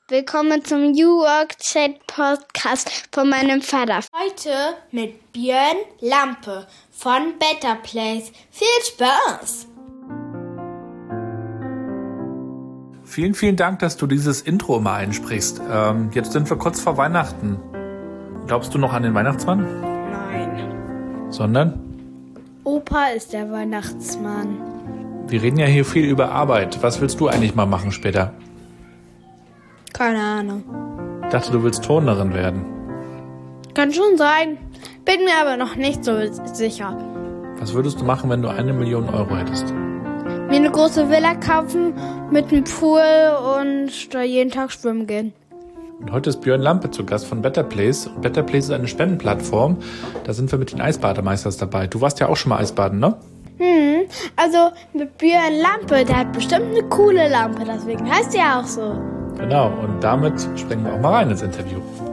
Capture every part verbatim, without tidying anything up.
Willkommen zum New Work Chat Podcast von meinem Vater. Heute mit Björn Lampe von Better Place. Viel Spaß! Vielen, vielen Dank, dass du dieses Intro immer einsprichst. Ähm, jetzt sind wir kurz vor Weihnachten. Glaubst du noch an den Weihnachtsmann? Nein. Sondern? Opa ist der Weihnachtsmann. Wir reden ja hier viel über Arbeit. Was willst du eigentlich mal machen später? Keine Ahnung. Ich dachte, du willst Turnerin werden. Kann schon sein. Bin mir aber noch nicht so sicher. Was würdest du machen, wenn du eine Million Euro hättest? Mir eine große Villa kaufen mit einem Pool und da jeden Tag schwimmen gehen. Und heute ist Björn Lampe zu Gast von Better Place. Und Better Place ist eine Spendenplattform. Da sind wir mit den Eisbademeisters dabei. Du warst ja auch schon mal Eisbaden, ne? Hm, also mit Björn Lampe, der hat bestimmt eine coole Lampe. Deswegen heißt er auch so. Genau, und damit springen wir auch mal rein ins Interview.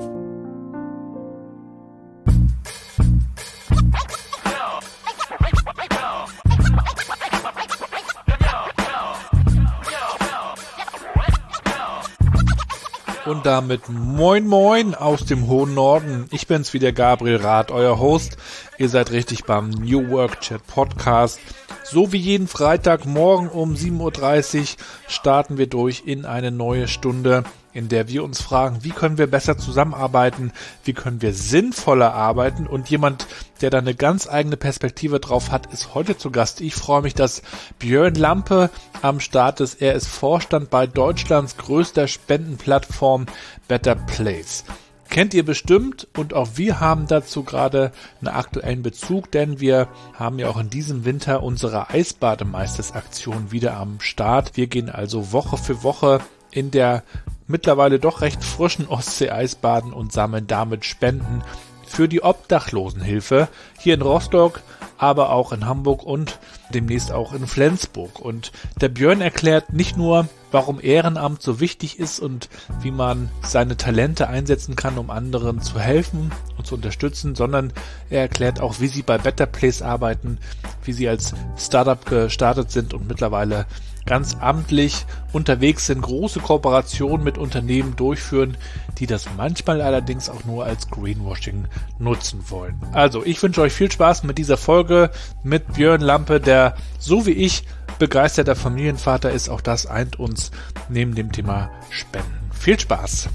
Und damit moin moin aus dem hohen Norden. Ich bin's wieder, Gabriel Rath, euer Host. Ihr seid richtig beim New Work Chat Podcast. So wie jeden Freitagmorgen um sieben Uhr dreißig starten wir durch in eine neue Stunde, in der wir uns fragen, wie können wir besser zusammenarbeiten, wie können wir sinnvoller arbeiten, und jemand, der da eine ganz eigene Perspektive drauf hat, ist heute zu Gast. Ich freue mich, dass Björn Lampe am Start ist. Er ist Vorstand bei Deutschlands größter Spendenplattform Better Place. Kennt ihr bestimmt, und auch wir haben dazu gerade einen aktuellen Bezug, denn wir haben ja auch in diesem Winter unsere Eisbademeisters-Aktion wieder am Start. Wir gehen also Woche für Woche in der mittlerweile doch recht frischen Ostsee Eisbaden und sammeln damit Spenden für die Obdachlosenhilfe hier in Rostock, aber auch in Hamburg und demnächst auch in Flensburg. Und der Björn erklärt nicht nur, warum Ehrenamt so wichtig ist und wie man seine Talente einsetzen kann, um anderen zu helfen und zu unterstützen, sondern er erklärt auch, wie sie bei Better Place arbeiten, wie sie als Startup gestartet sind und mittlerweile ganz amtlich unterwegs sind, große Kooperationen mit Unternehmen durchführen, die das manchmal allerdings auch nur als Greenwashing nutzen wollen. Also, ich wünsche euch viel Spaß mit dieser Folge mit Björn Lampe, der so wie ich begeisterter Familienvater ist. Auch das eint uns neben dem Thema Spenden. Viel Spaß!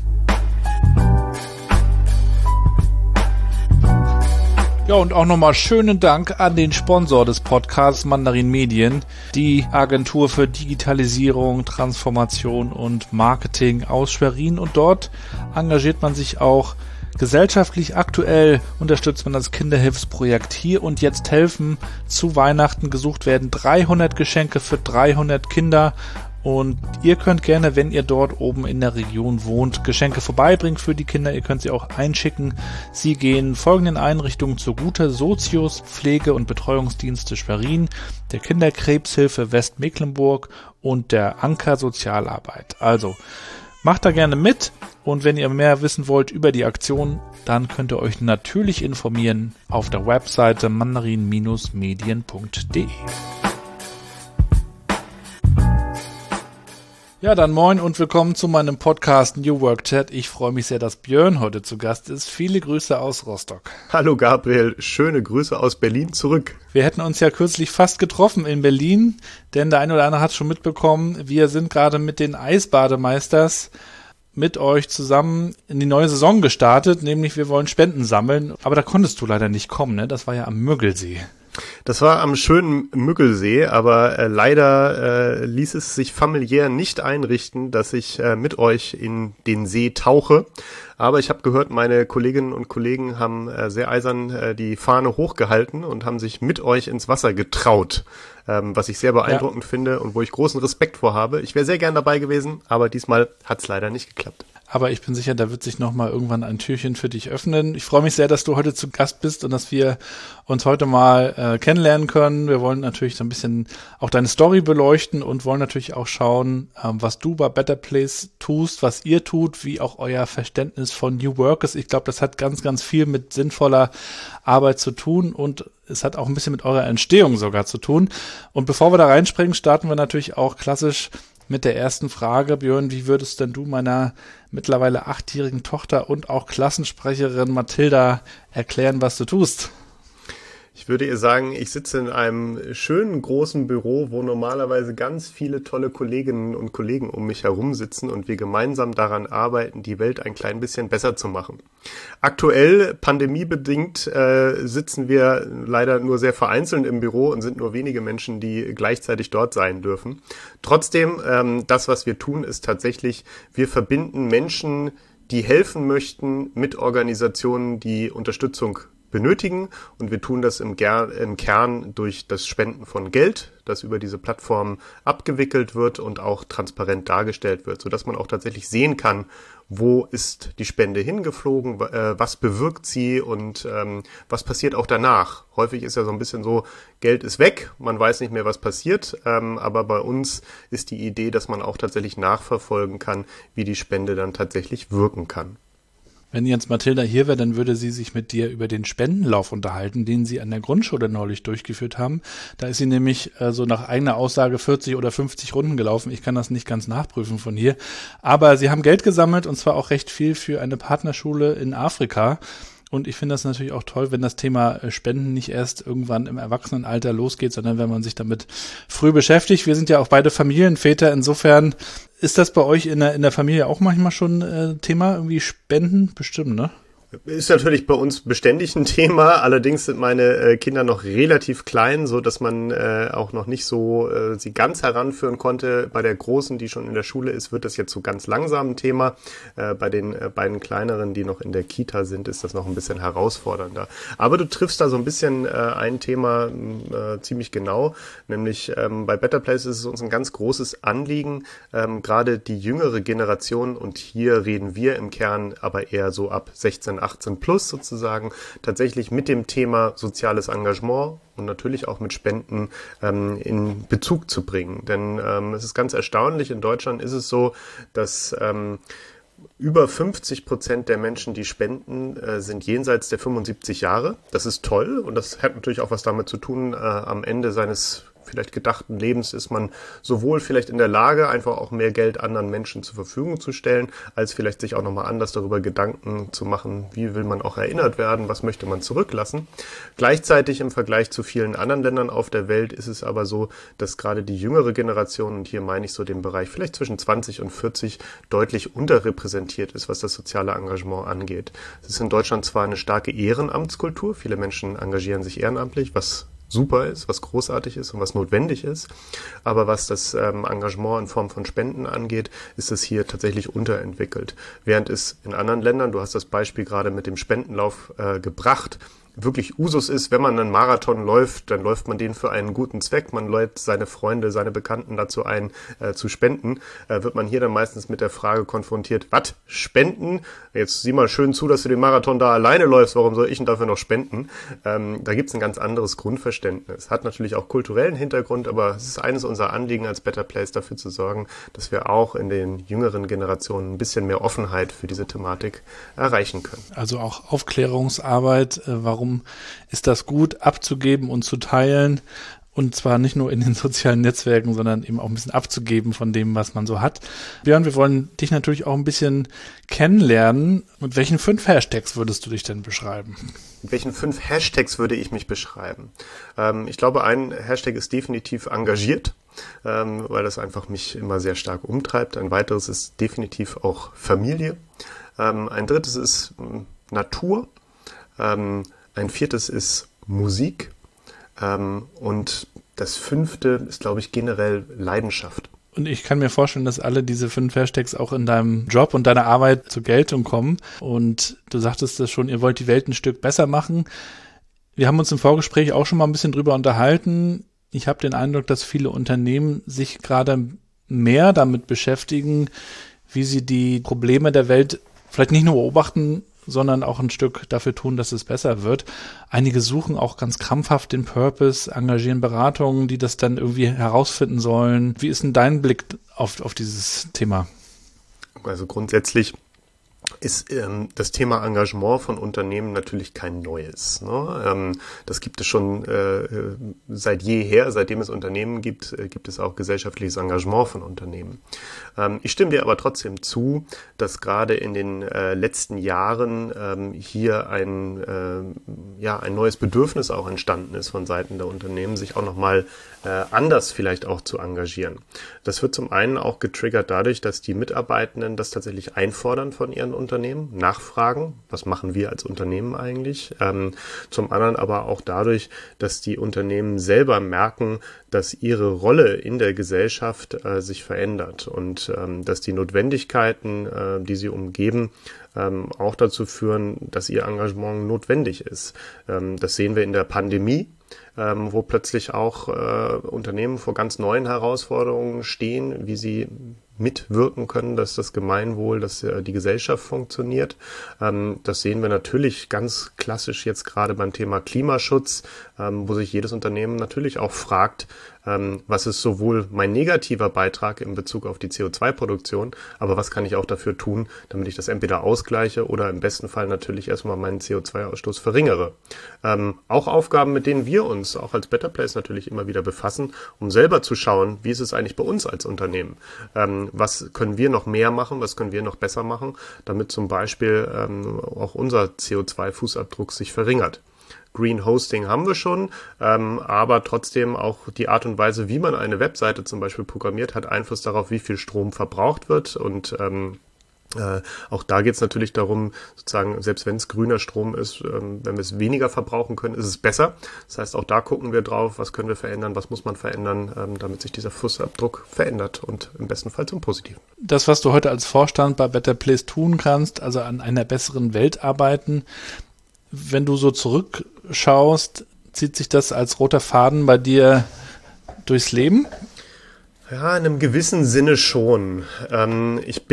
Ja, und auch nochmal schönen Dank an den Sponsor des Podcasts, Mandarin Medien, die Agentur für Digitalisierung, Transformation und Marketing aus Schwerin. Und dort engagiert man sich auch gesellschaftlich. Aktuell unterstützt man das Kinderhilfsprojekt Hier und Jetzt helfen. Zu Weihnachten gesucht werden dreihundert Geschenke für dreihundert Kinder. Und ihr könnt gerne, wenn ihr dort oben in der Region wohnt, Geschenke vorbeibringen für die Kinder. Ihr könnt sie auch einschicken. Sie gehen folgenden Einrichtungen zugute: Sozius, Pflege- und Betreuungsdienste Schwerin, der Kinderkrebshilfe Westmecklenburg und der Anker Sozialarbeit. Also macht da gerne mit, und wenn ihr mehr wissen wollt über die Aktion, dann könnt ihr euch natürlich informieren auf der Webseite mandarin medien punkt de. Ja, dann moin und willkommen zu meinem Podcast New Work Chat. Ich freue mich sehr, dass Björn heute zu Gast ist. Viele Grüße aus Rostock. Hallo Gabriel, schöne Grüße aus Berlin zurück. Wir hätten uns ja kürzlich fast getroffen in Berlin, denn der eine oder andere hat schon mitbekommen, wir sind gerade mit den Eisbademeisters mit euch zusammen in die neue Saison gestartet, nämlich wir wollen Spenden sammeln. Aber da konntest du leider nicht kommen, ne? Das war ja am Müggelsee. Das war am schönen Müggelsee, aber äh, leider äh, ließ es sich familiär nicht einrichten, dass ich äh, mit euch in den See tauche. Aber ich habe gehört, meine Kolleginnen und Kollegen haben äh, sehr eisern äh, die Fahne hochgehalten und haben sich mit euch ins Wasser getraut, ähm, was ich sehr beeindruckend ja. finde und wo ich großen Respekt vor habe. Ich wäre sehr gern dabei gewesen, aber diesmal hat es leider nicht geklappt. Aber ich bin sicher, da wird sich nochmal irgendwann ein Türchen für dich öffnen. Ich freue mich sehr, dass du heute zu Gast bist und dass wir uns heute mal äh, kennenlernen können. Wir wollen natürlich so ein bisschen auch deine Story beleuchten und wollen natürlich auch schauen, ähm, was du bei Better Place tust, was ihr tut, wie auch euer Verständnis von New Work ist. Ich glaube, das hat ganz, ganz viel mit sinnvoller Arbeit zu tun und es hat auch ein bisschen mit eurer Entstehung sogar zu tun. Und bevor wir da reinspringen, starten wir natürlich auch klassisch mit der ersten Frage. Björn, wie würdest denn du meiner mittlerweile achtjährigen Tochter und auch Klassensprecherin Mathilda erklären, was du tust? Ich würde ihr sagen, ich sitze in einem schönen großen Büro, wo normalerweise ganz viele tolle Kolleginnen und Kollegen um mich herum sitzen und wir gemeinsam daran arbeiten, die Welt ein klein bisschen besser zu machen. Aktuell, pandemiebedingt, äh, sitzen wir leider nur sehr vereinzelt im Büro und sind nur wenige Menschen, die gleichzeitig dort sein dürfen. Trotzdem, ähm, das, was wir tun, ist tatsächlich, wir verbinden Menschen, die helfen möchten, mit Organisationen, die Unterstützung benötigen, und wir tun das im, Ger- im Kern durch das Spenden von Geld, das über diese Plattform abgewickelt wird und auch transparent dargestellt wird, sodass man auch tatsächlich sehen kann, wo ist die Spende hingeflogen, äh, was bewirkt sie und ähm, was passiert auch danach. Häufig ist ja so ein bisschen so, Geld ist weg, man weiß nicht mehr, was passiert, ähm, aber bei uns ist die Idee, dass man auch tatsächlich nachverfolgen kann, wie die Spende dann tatsächlich wirken kann. Wenn jetzt Mathilda hier wäre, dann würde sie sich mit dir über den Spendenlauf unterhalten, den sie an der Grundschule neulich durchgeführt haben. Da ist sie nämlich äh, so nach eigener Aussage vierzig oder fünfzig Runden gelaufen. Ich kann das nicht ganz nachprüfen von hier. Aber sie haben Geld gesammelt, und zwar auch recht viel für eine Partnerschule in Afrika. Und ich finde das natürlich auch toll, wenn das Thema Spenden nicht erst irgendwann im Erwachsenenalter losgeht, sondern wenn man sich damit früh beschäftigt. Wir sind ja auch beide Familienväter. Insofern ist das bei euch in der, in der Familie auch manchmal schon äh, Thema, irgendwie Spenden? Bestimmt, ne? Ist natürlich bei uns beständig ein Thema, allerdings sind meine äh, Kinder noch relativ klein, so dass man äh, auch noch nicht so äh, sie ganz heranführen konnte. Bei der Großen, die schon in der Schule ist, wird das jetzt so ganz langsam ein Thema. Äh, bei den äh, beiden Kleineren, die noch in der Kita sind, ist das noch ein bisschen herausfordernder. Aber du triffst da so ein bisschen äh, ein Thema äh, ziemlich genau, nämlich ähm, bei Better Place ist es uns ein ganz großes Anliegen, ähm, gerade die jüngere Generation, und hier reden wir im Kern aber eher so ab sechzehn, achtzehn plus sozusagen, tatsächlich mit dem Thema soziales Engagement und natürlich auch mit Spenden ähm, in Bezug zu bringen. Denn ähm, es ist ganz erstaunlich, in Deutschland ist es so, dass ähm, über fünfzig Prozent der Menschen, die spenden, äh, sind jenseits der fünfundsiebzig Jahre. Das ist toll, und das hat natürlich auch was damit zu tun, äh, am Ende seines vielleicht gedachten Lebens ist man sowohl vielleicht in der Lage, einfach auch mehr Geld anderen Menschen zur Verfügung zu stellen, als vielleicht sich auch nochmal anders darüber Gedanken zu machen, wie will man auch erinnert werden, was möchte man zurücklassen. Gleichzeitig im Vergleich zu vielen anderen Ländern auf der Welt ist es aber so, dass gerade die jüngere Generation, und hier meine ich so den Bereich vielleicht zwischen zwanzig und vierzig, deutlich unterrepräsentiert ist, was das soziale Engagement angeht. Es ist in Deutschland zwar eine starke Ehrenamtskultur, viele Menschen engagieren sich ehrenamtlich, was super ist, was großartig ist und was notwendig ist. Aber was das ähm, Engagement in Form von Spenden angeht, ist es hier tatsächlich unterentwickelt. Während es in anderen Ländern, du hast das Beispiel gerade mit dem Spendenlauf äh, gebracht, wirklich Usus ist, wenn man einen Marathon läuft, dann läuft man den für einen guten Zweck. Man lädt seine Freunde, seine Bekannten dazu ein, äh, zu spenden. Äh, wird man hier dann meistens mit der Frage konfrontiert, was? Spenden? Jetzt sieh mal schön zu, dass du den Marathon da alleine läufst. Warum soll ich denn dafür noch spenden? Ähm, da gibt's ein ganz anderes Grundverständnis. Hat natürlich auch kulturellen Hintergrund, aber es ist eines unserer Anliegen als Better Place, dafür zu sorgen, dass wir auch in den jüngeren Generationen ein bisschen mehr Offenheit für diese Thematik erreichen können. Also auch Aufklärungsarbeit, äh, warum Warum ist das gut, abzugeben und zu teilen, und zwar nicht nur in den sozialen Netzwerken, sondern eben auch ein bisschen abzugeben von dem, was man so hat. Björn, wir wollen dich natürlich auch ein bisschen kennenlernen. Mit welchen fünf Hashtags würdest du dich denn beschreiben? Mit welchen fünf Hashtags würde ich mich beschreiben? Ähm, ich glaube, ein Hashtag ist definitiv engagiert, ähm, weil das einfach mich immer sehr stark umtreibt. Ein weiteres ist definitiv auch Familie. Ähm, ein drittes ist ähm, Natur. Ähm, Ein viertes ist Musik, ähm, und das fünfte ist, glaube ich, generell Leidenschaft. Und ich kann mir vorstellen, dass alle diese fünf Hashtags auch in deinem Job und deiner Arbeit zur Geltung kommen. Und du sagtest das schon, ihr wollt die Welt ein Stück besser machen. Wir haben uns im Vorgespräch auch schon mal ein bisschen drüber unterhalten. Ich habe den Eindruck, dass viele Unternehmen sich gerade mehr damit beschäftigen, wie sie die Probleme der Welt vielleicht nicht nur beobachten, sondern auch ein Stück dafür tun, dass es besser wird. Einige suchen auch ganz krampfhaft den Purpose, engagieren Beratungen, die das dann irgendwie herausfinden sollen. Wie ist denn dein Blick auf, auf dieses Thema? Also grundsätzlich ist ähm, das Thema Engagement von Unternehmen natürlich kein neues. Ne? Ähm, das gibt es schon äh, seit jeher, seitdem es Unternehmen gibt, äh, gibt es auch gesellschaftliches Engagement von Unternehmen. Ähm, ich stimme dir aber trotzdem zu, dass gerade in den äh, letzten Jahren ähm, hier ein, äh, ja, ein neues Bedürfnis auch entstanden ist von Seiten der Unternehmen, sich auch nochmal äh, anders vielleicht auch zu engagieren. Das wird zum einen auch getriggert dadurch, dass die Mitarbeitenden das tatsächlich einfordern von ihren Unternehmen. Unternehmen, nachfragen, was machen wir als Unternehmen eigentlich, ähm, zum anderen aber auch dadurch, dass die Unternehmen selber merken, dass ihre Rolle in der Gesellschaft äh, sich verändert und ähm, dass die Notwendigkeiten, äh, die sie umgeben, ähm, auch dazu führen, dass ihr Engagement notwendig ist. Ähm, das sehen wir in der Pandemie, ähm, wo plötzlich auch äh, Unternehmen vor ganz neuen Herausforderungen stehen, wie sie mitwirken können, dass das Gemeinwohl, dass äh, die Gesellschaft funktioniert. Ähm, das sehen wir natürlich ganz klassisch jetzt gerade beim Thema Klimaschutz, ähm, wo sich jedes Unternehmen natürlich auch fragt, ähm, was ist sowohl mein negativer Beitrag in Bezug auf die C O zwei Produktion, aber was kann ich auch dafür tun, damit ich das entweder ausgleiche oder im besten Fall natürlich erstmal meinen C O zwei Ausstoß verringere. Ähm, auch Aufgaben, mit denen wir uns auch als Better Place natürlich immer wieder befassen, um selber zu schauen, wie ist es eigentlich bei uns als Unternehmen? Ähm, was können wir noch mehr machen, was können wir noch besser machen, damit zum Beispiel ähm, auch unser C O zwei Fußabdruck sich verringert. Green Hosting haben wir schon, ähm, aber trotzdem auch die Art und Weise, wie man eine Webseite zum Beispiel programmiert, hat Einfluss darauf, wie viel Strom verbraucht wird und ähm, Äh, auch da geht es natürlich darum, sozusagen, selbst wenn es grüner Strom ist, ähm, wenn wir es weniger verbrauchen können, ist es besser. Das heißt, auch da gucken wir drauf, was können wir verändern, was muss man verändern, ähm, damit sich dieser Fußabdruck verändert und im besten Fall zum Positiven. Das, was du heute als Vorstand bei Better Place tun kannst, also an einer besseren Welt arbeiten, wenn du so zurückschaust, zieht sich das als roter Faden bei dir durchs Leben? Ja, in einem gewissen Sinne schon. Ähm, ich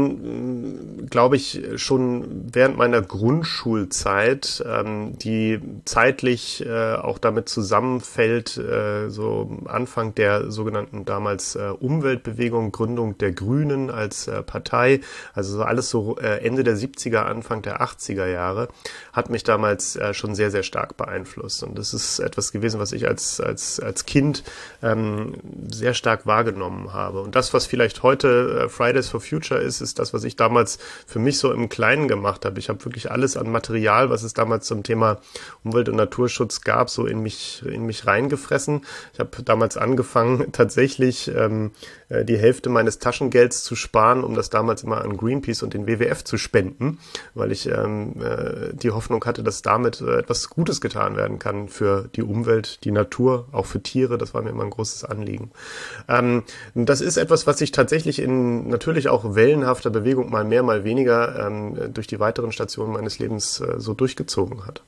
bin, glaube ich, schon während meiner Grundschulzeit, ähm, die zeitlich äh, auch damit zusammenfällt, äh, so Anfang der sogenannten damals äh, Umweltbewegung, Gründung der Grünen als äh, Partei, also so alles so äh, Ende der siebziger, Anfang der achtziger Jahre, hat mich damals äh, schon sehr, sehr stark beeinflusst. Und das ist etwas gewesen, was ich als, als, als Kind ähm, sehr stark wahrgenommen habe. Und das, was vielleicht heute Fridays for Future ist, ist das, was ich damals für mich so im Kleinen gemacht habe. Ich habe wirklich alles an Material, was es damals zum Thema Umwelt- und Naturschutz gab, so in mich in mich reingefressen. Ich habe damals angefangen, tatsächlich ähm, die Hälfte meines Taschengelds zu sparen, um das damals immer an Greenpeace und den W W F zu spenden, weil ich ähm, äh, die Hoffnung hatte, dass damit äh, etwas Gutes getan werden kann für die Umwelt, die Natur, auch für Tiere. Das war mir immer ein großes Anliegen. Ähm, Das ist etwas, was sich tatsächlich in natürlich auch wellenhafter Bewegung mal mehr, mal weniger ähm, durch die weiteren Stationen meines Lebens äh, so durchgezogen hat.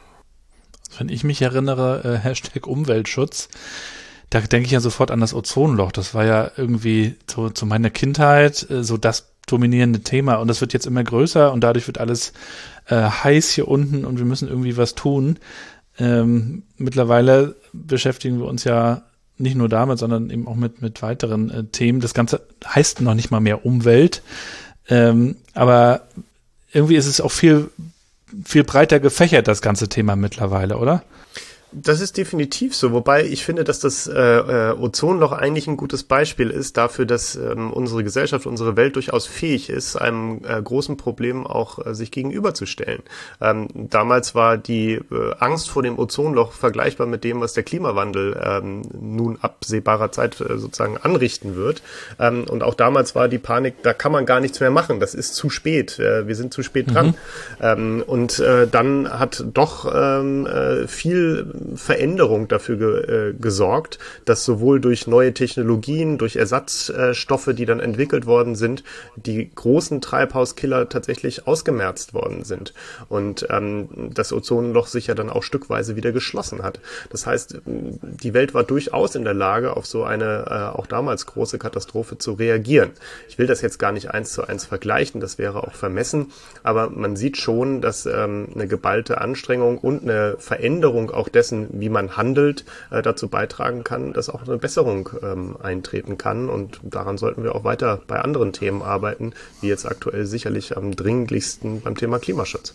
Wenn ich mich erinnere, äh, Hashtag Umweltschutz, da denke ich ja sofort an das Ozonloch. Das war ja irgendwie zu, zu meiner Kindheit äh, so das dominierende Thema und das wird jetzt immer größer und dadurch wird alles äh, heiß hier unten und wir müssen irgendwie was tun. Ähm, mittlerweile beschäftigen wir uns ja nicht nur damit, sondern eben auch mit, mit weiteren äh, Themen. Das Ganze heißt noch nicht mal mehr Umwelt, ähm, aber irgendwie ist es auch viel, viel breiter gefächert, das ganze Thema mittlerweile, oder? Das ist definitiv so, wobei ich finde, dass das äh, äh, Ozonloch eigentlich ein gutes Beispiel ist dafür, dass ähm, unsere Gesellschaft, unsere Welt durchaus fähig ist, einem äh, großen Problem auch äh, sich gegenüberzustellen. Ähm, damals war die äh, Angst vor dem Ozonloch vergleichbar mit dem, was der Klimawandel ähm, nun absehbarer Zeit äh, sozusagen anrichten wird. Ähm, und auch damals war die Panik, da kann man gar nichts mehr machen, das ist zu spät, äh, wir sind zu spät dran. Mhm. Ähm, und äh, dann hat doch ähm, äh, viel Veränderung dafür ge, äh, gesorgt, dass sowohl durch neue Technologien, durch Ersatzstoffe, die dann entwickelt worden sind, die großen Treibhauskiller tatsächlich ausgemerzt worden sind und ähm, das Ozonloch sich ja dann auch stückweise wieder geschlossen hat. Das heißt, die Welt war durchaus in der Lage, auf so eine äh, auch damals große Katastrophe zu reagieren. Ich will das jetzt gar nicht eins zu eins vergleichen, das wäre auch vermessen, aber man sieht schon, dass ähm, eine geballte Anstrengung und eine Veränderung auch dessen, dessen, wie man handelt, äh, dazu beitragen kann, dass auch eine Besserung ähm, eintreten kann. Und daran sollten wir auch weiter bei anderen Themen arbeiten, wie jetzt aktuell sicherlich am dringlichsten beim Thema Klimaschutz.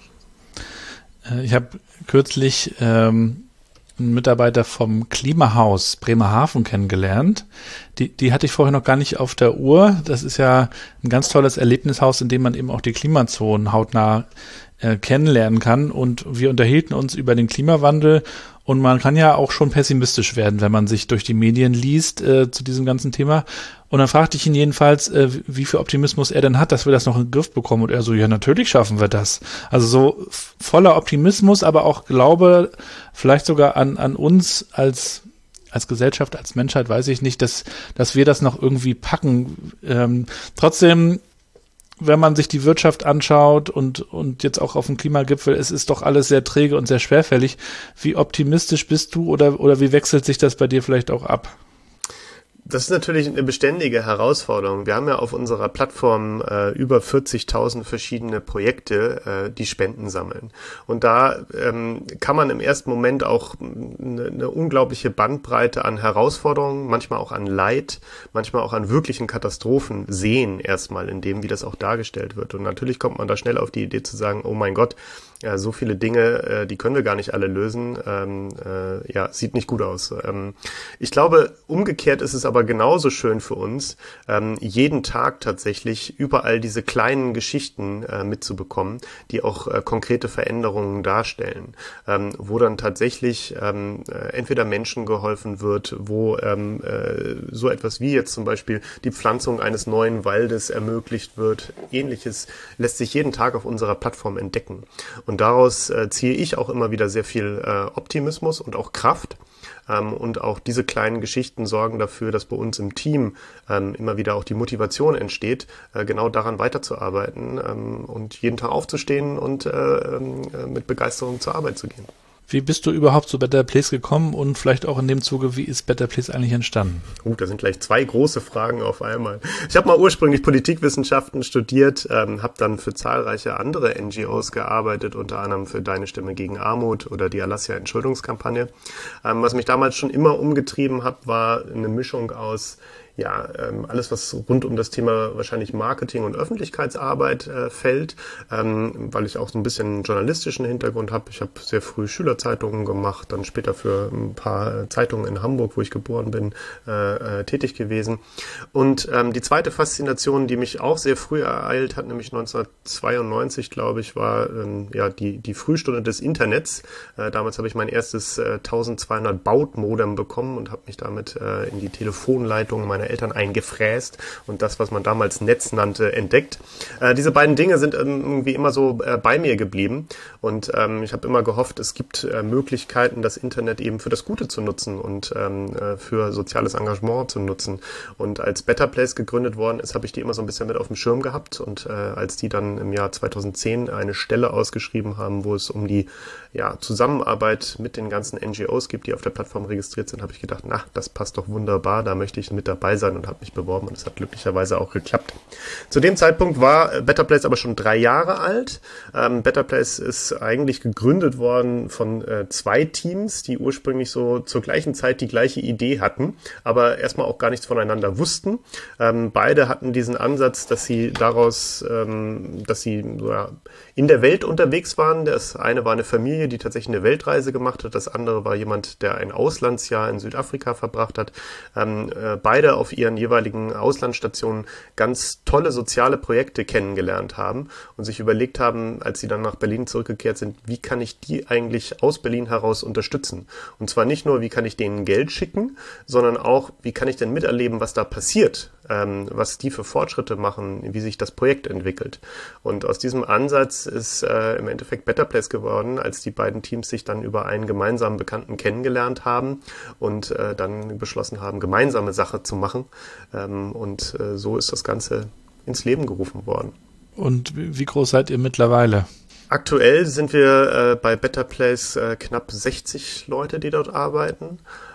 Ich habe kürzlich ähm, einen Mitarbeiter vom Klimahaus Bremerhaven kennengelernt. Die, die hatte ich vorher noch gar nicht auf der Uhr. Das ist ja ein ganz tolles Erlebnishaus, in dem man eben auch die Klimazonen hautnah äh, kennenlernen kann. Und wir unterhielten uns über den Klimawandel. Und man kann ja auch schon pessimistisch werden, wenn man sich durch die Medien liest äh, zu diesem ganzen Thema. Und dann fragte ich ihn jedenfalls, äh, wie viel Optimismus er denn hat, dass wir das noch in den Griff bekommen. Und er so, ja, natürlich schaffen wir das. Also so f- voller Optimismus, aber auch Glaube, vielleicht sogar an an uns als als Gesellschaft, als Menschheit, weiß ich nicht, dass dass wir das noch irgendwie packen. Ähm, trotzdem, wenn man sich die Wirtschaft anschaut und und jetzt auch auf dem Klimagipfel, es ist doch alles sehr träge und sehr schwerfällig. Wie optimistisch bist du oder oder wie wechselt sich das bei dir vielleicht auch ab? Das ist natürlich eine beständige Herausforderung. Wir haben ja auf unserer Plattform äh, über vierzigtausend verschiedene Projekte, äh, die Spenden sammeln. Und da ähm, kann man im ersten Moment auch eine, eine unglaubliche Bandbreite an Herausforderungen, manchmal auch an Leid, manchmal auch an wirklichen Katastrophen sehen, erstmal in dem, wie das auch dargestellt wird. Und natürlich kommt man da schnell auf die Idee zu sagen, oh mein Gott, ja, so viele Dinge, äh, die können wir gar nicht alle lösen. Ähm, äh, ja, sieht nicht gut aus. Ähm, ich glaube, umgekehrt ist es aber genauso schön für uns, ähm, jeden Tag tatsächlich überall diese kleinen Geschichten äh, mitzubekommen, die auch äh, konkrete Veränderungen darstellen, ähm, wo dann tatsächlich ähm, äh, entweder Menschen geholfen wird, wo ähm, äh, so etwas wie jetzt zum Beispiel die Pflanzung eines neuen Waldes ermöglicht wird. Ähnliches lässt sich jeden Tag auf unserer Plattform entdecken. Und daraus äh, ziehe ich auch immer wieder sehr viel äh, Optimismus und auch Kraft. Ähm, und auch diese kleinen Geschichten sorgen dafür, dass bei uns im Team ähm, immer wieder auch die Motivation entsteht, äh, genau daran weiterzuarbeiten ähm, und jeden Tag aufzustehen und äh, äh, mit Begeisterung zur Arbeit zu gehen. Wie bist du überhaupt zu Better Place gekommen und vielleicht auch in dem Zuge, wie ist Better Place eigentlich entstanden? Uh, da sind gleich zwei große Fragen auf einmal. Ich habe mal ursprünglich Politikwissenschaften studiert, ähm, habe dann für zahlreiche andere N G Os gearbeitet, unter anderem für Deine Stimme gegen Armut oder die Alassia-Entschuldungskampagne. Ähm, was mich damals schon immer umgetrieben hat, war eine Mischung aus ja, ähm, alles, was rund um das Thema wahrscheinlich Marketing und Öffentlichkeitsarbeit äh, fällt, ähm, weil ich auch so ein bisschen einen journalistischen Hintergrund habe. Ich habe sehr früh Schülerzeitungen gemacht, dann später für ein paar Zeitungen in Hamburg, wo ich geboren bin, äh, äh, tätig gewesen. Und ähm, die zweite Faszination, die mich auch sehr früh ereilt hat, nämlich neunzehnhundertzweiundneunzig, glaube ich, war ähm, ja die die Frühstunde des Internets. Äh, damals habe ich mein erstes äh, zwölfhundert Baud-Modem bekommen und habe mich damit äh, in die Telefonleitung meiner Eltern eingefräst und das, was man damals Netz nannte, entdeckt. Äh, diese beiden Dinge sind ähm, irgendwie immer so äh, bei mir geblieben und ähm, ich habe immer gehofft, es gibt äh, Möglichkeiten, das Internet eben für das Gute zu nutzen und ähm, äh, für soziales Engagement zu nutzen. Und als Better Place gegründet worden ist, habe ich die immer so ein bisschen mit auf dem Schirm gehabt und äh, als die dann im Jahr zweitausendzehn eine Stelle ausgeschrieben haben, wo es um die ja, Zusammenarbeit mit den ganzen N G Os gibt, die auf der Plattform registriert sind, habe ich gedacht, na, das passt doch wunderbar, da möchte ich mit dabei sein und habe mich beworben und es hat glücklicherweise auch geklappt. Zu dem Zeitpunkt war Better Place aber schon drei Jahre alt. Ähm, Better Place ist eigentlich gegründet worden von äh, zwei Teams, die ursprünglich so zur gleichen Zeit die gleiche Idee hatten, aber erstmal auch gar nichts voneinander wussten. Ähm, beide hatten diesen Ansatz, dass sie daraus, ähm, dass sie ja, in der Welt unterwegs waren. Das eine war eine Familie, die tatsächlich eine Weltreise gemacht hat. Das andere war jemand, der ein Auslandsjahr in Südafrika verbracht hat. Ähm, äh, beide auf ihren jeweiligen Auslandsstationen ganz tolle soziale Projekte kennengelernt haben und sich überlegt haben, als sie dann nach Berlin zurückgekehrt sind, wie kann ich die eigentlich aus Berlin heraus unterstützen? Und zwar nicht nur, wie kann ich denen Geld schicken, sondern auch, wie kann ich denn miterleben, was da passiert, ähm, was die für Fortschritte machen, wie sich das Projekt entwickelt. Und aus diesem Ansatz ist äh, im Endeffekt Better Place geworden, als die beiden Teams sich dann über einen gemeinsamen Bekannten kennengelernt haben und äh, dann beschlossen haben, gemeinsame Sache zu machen. Ähm, und äh, so ist das Ganze ins Leben gerufen worden. Und wie groß seid ihr mittlerweile? Aktuell sind wir äh, bei Better Place äh, knapp sechzig Leute, die dort arbeiten.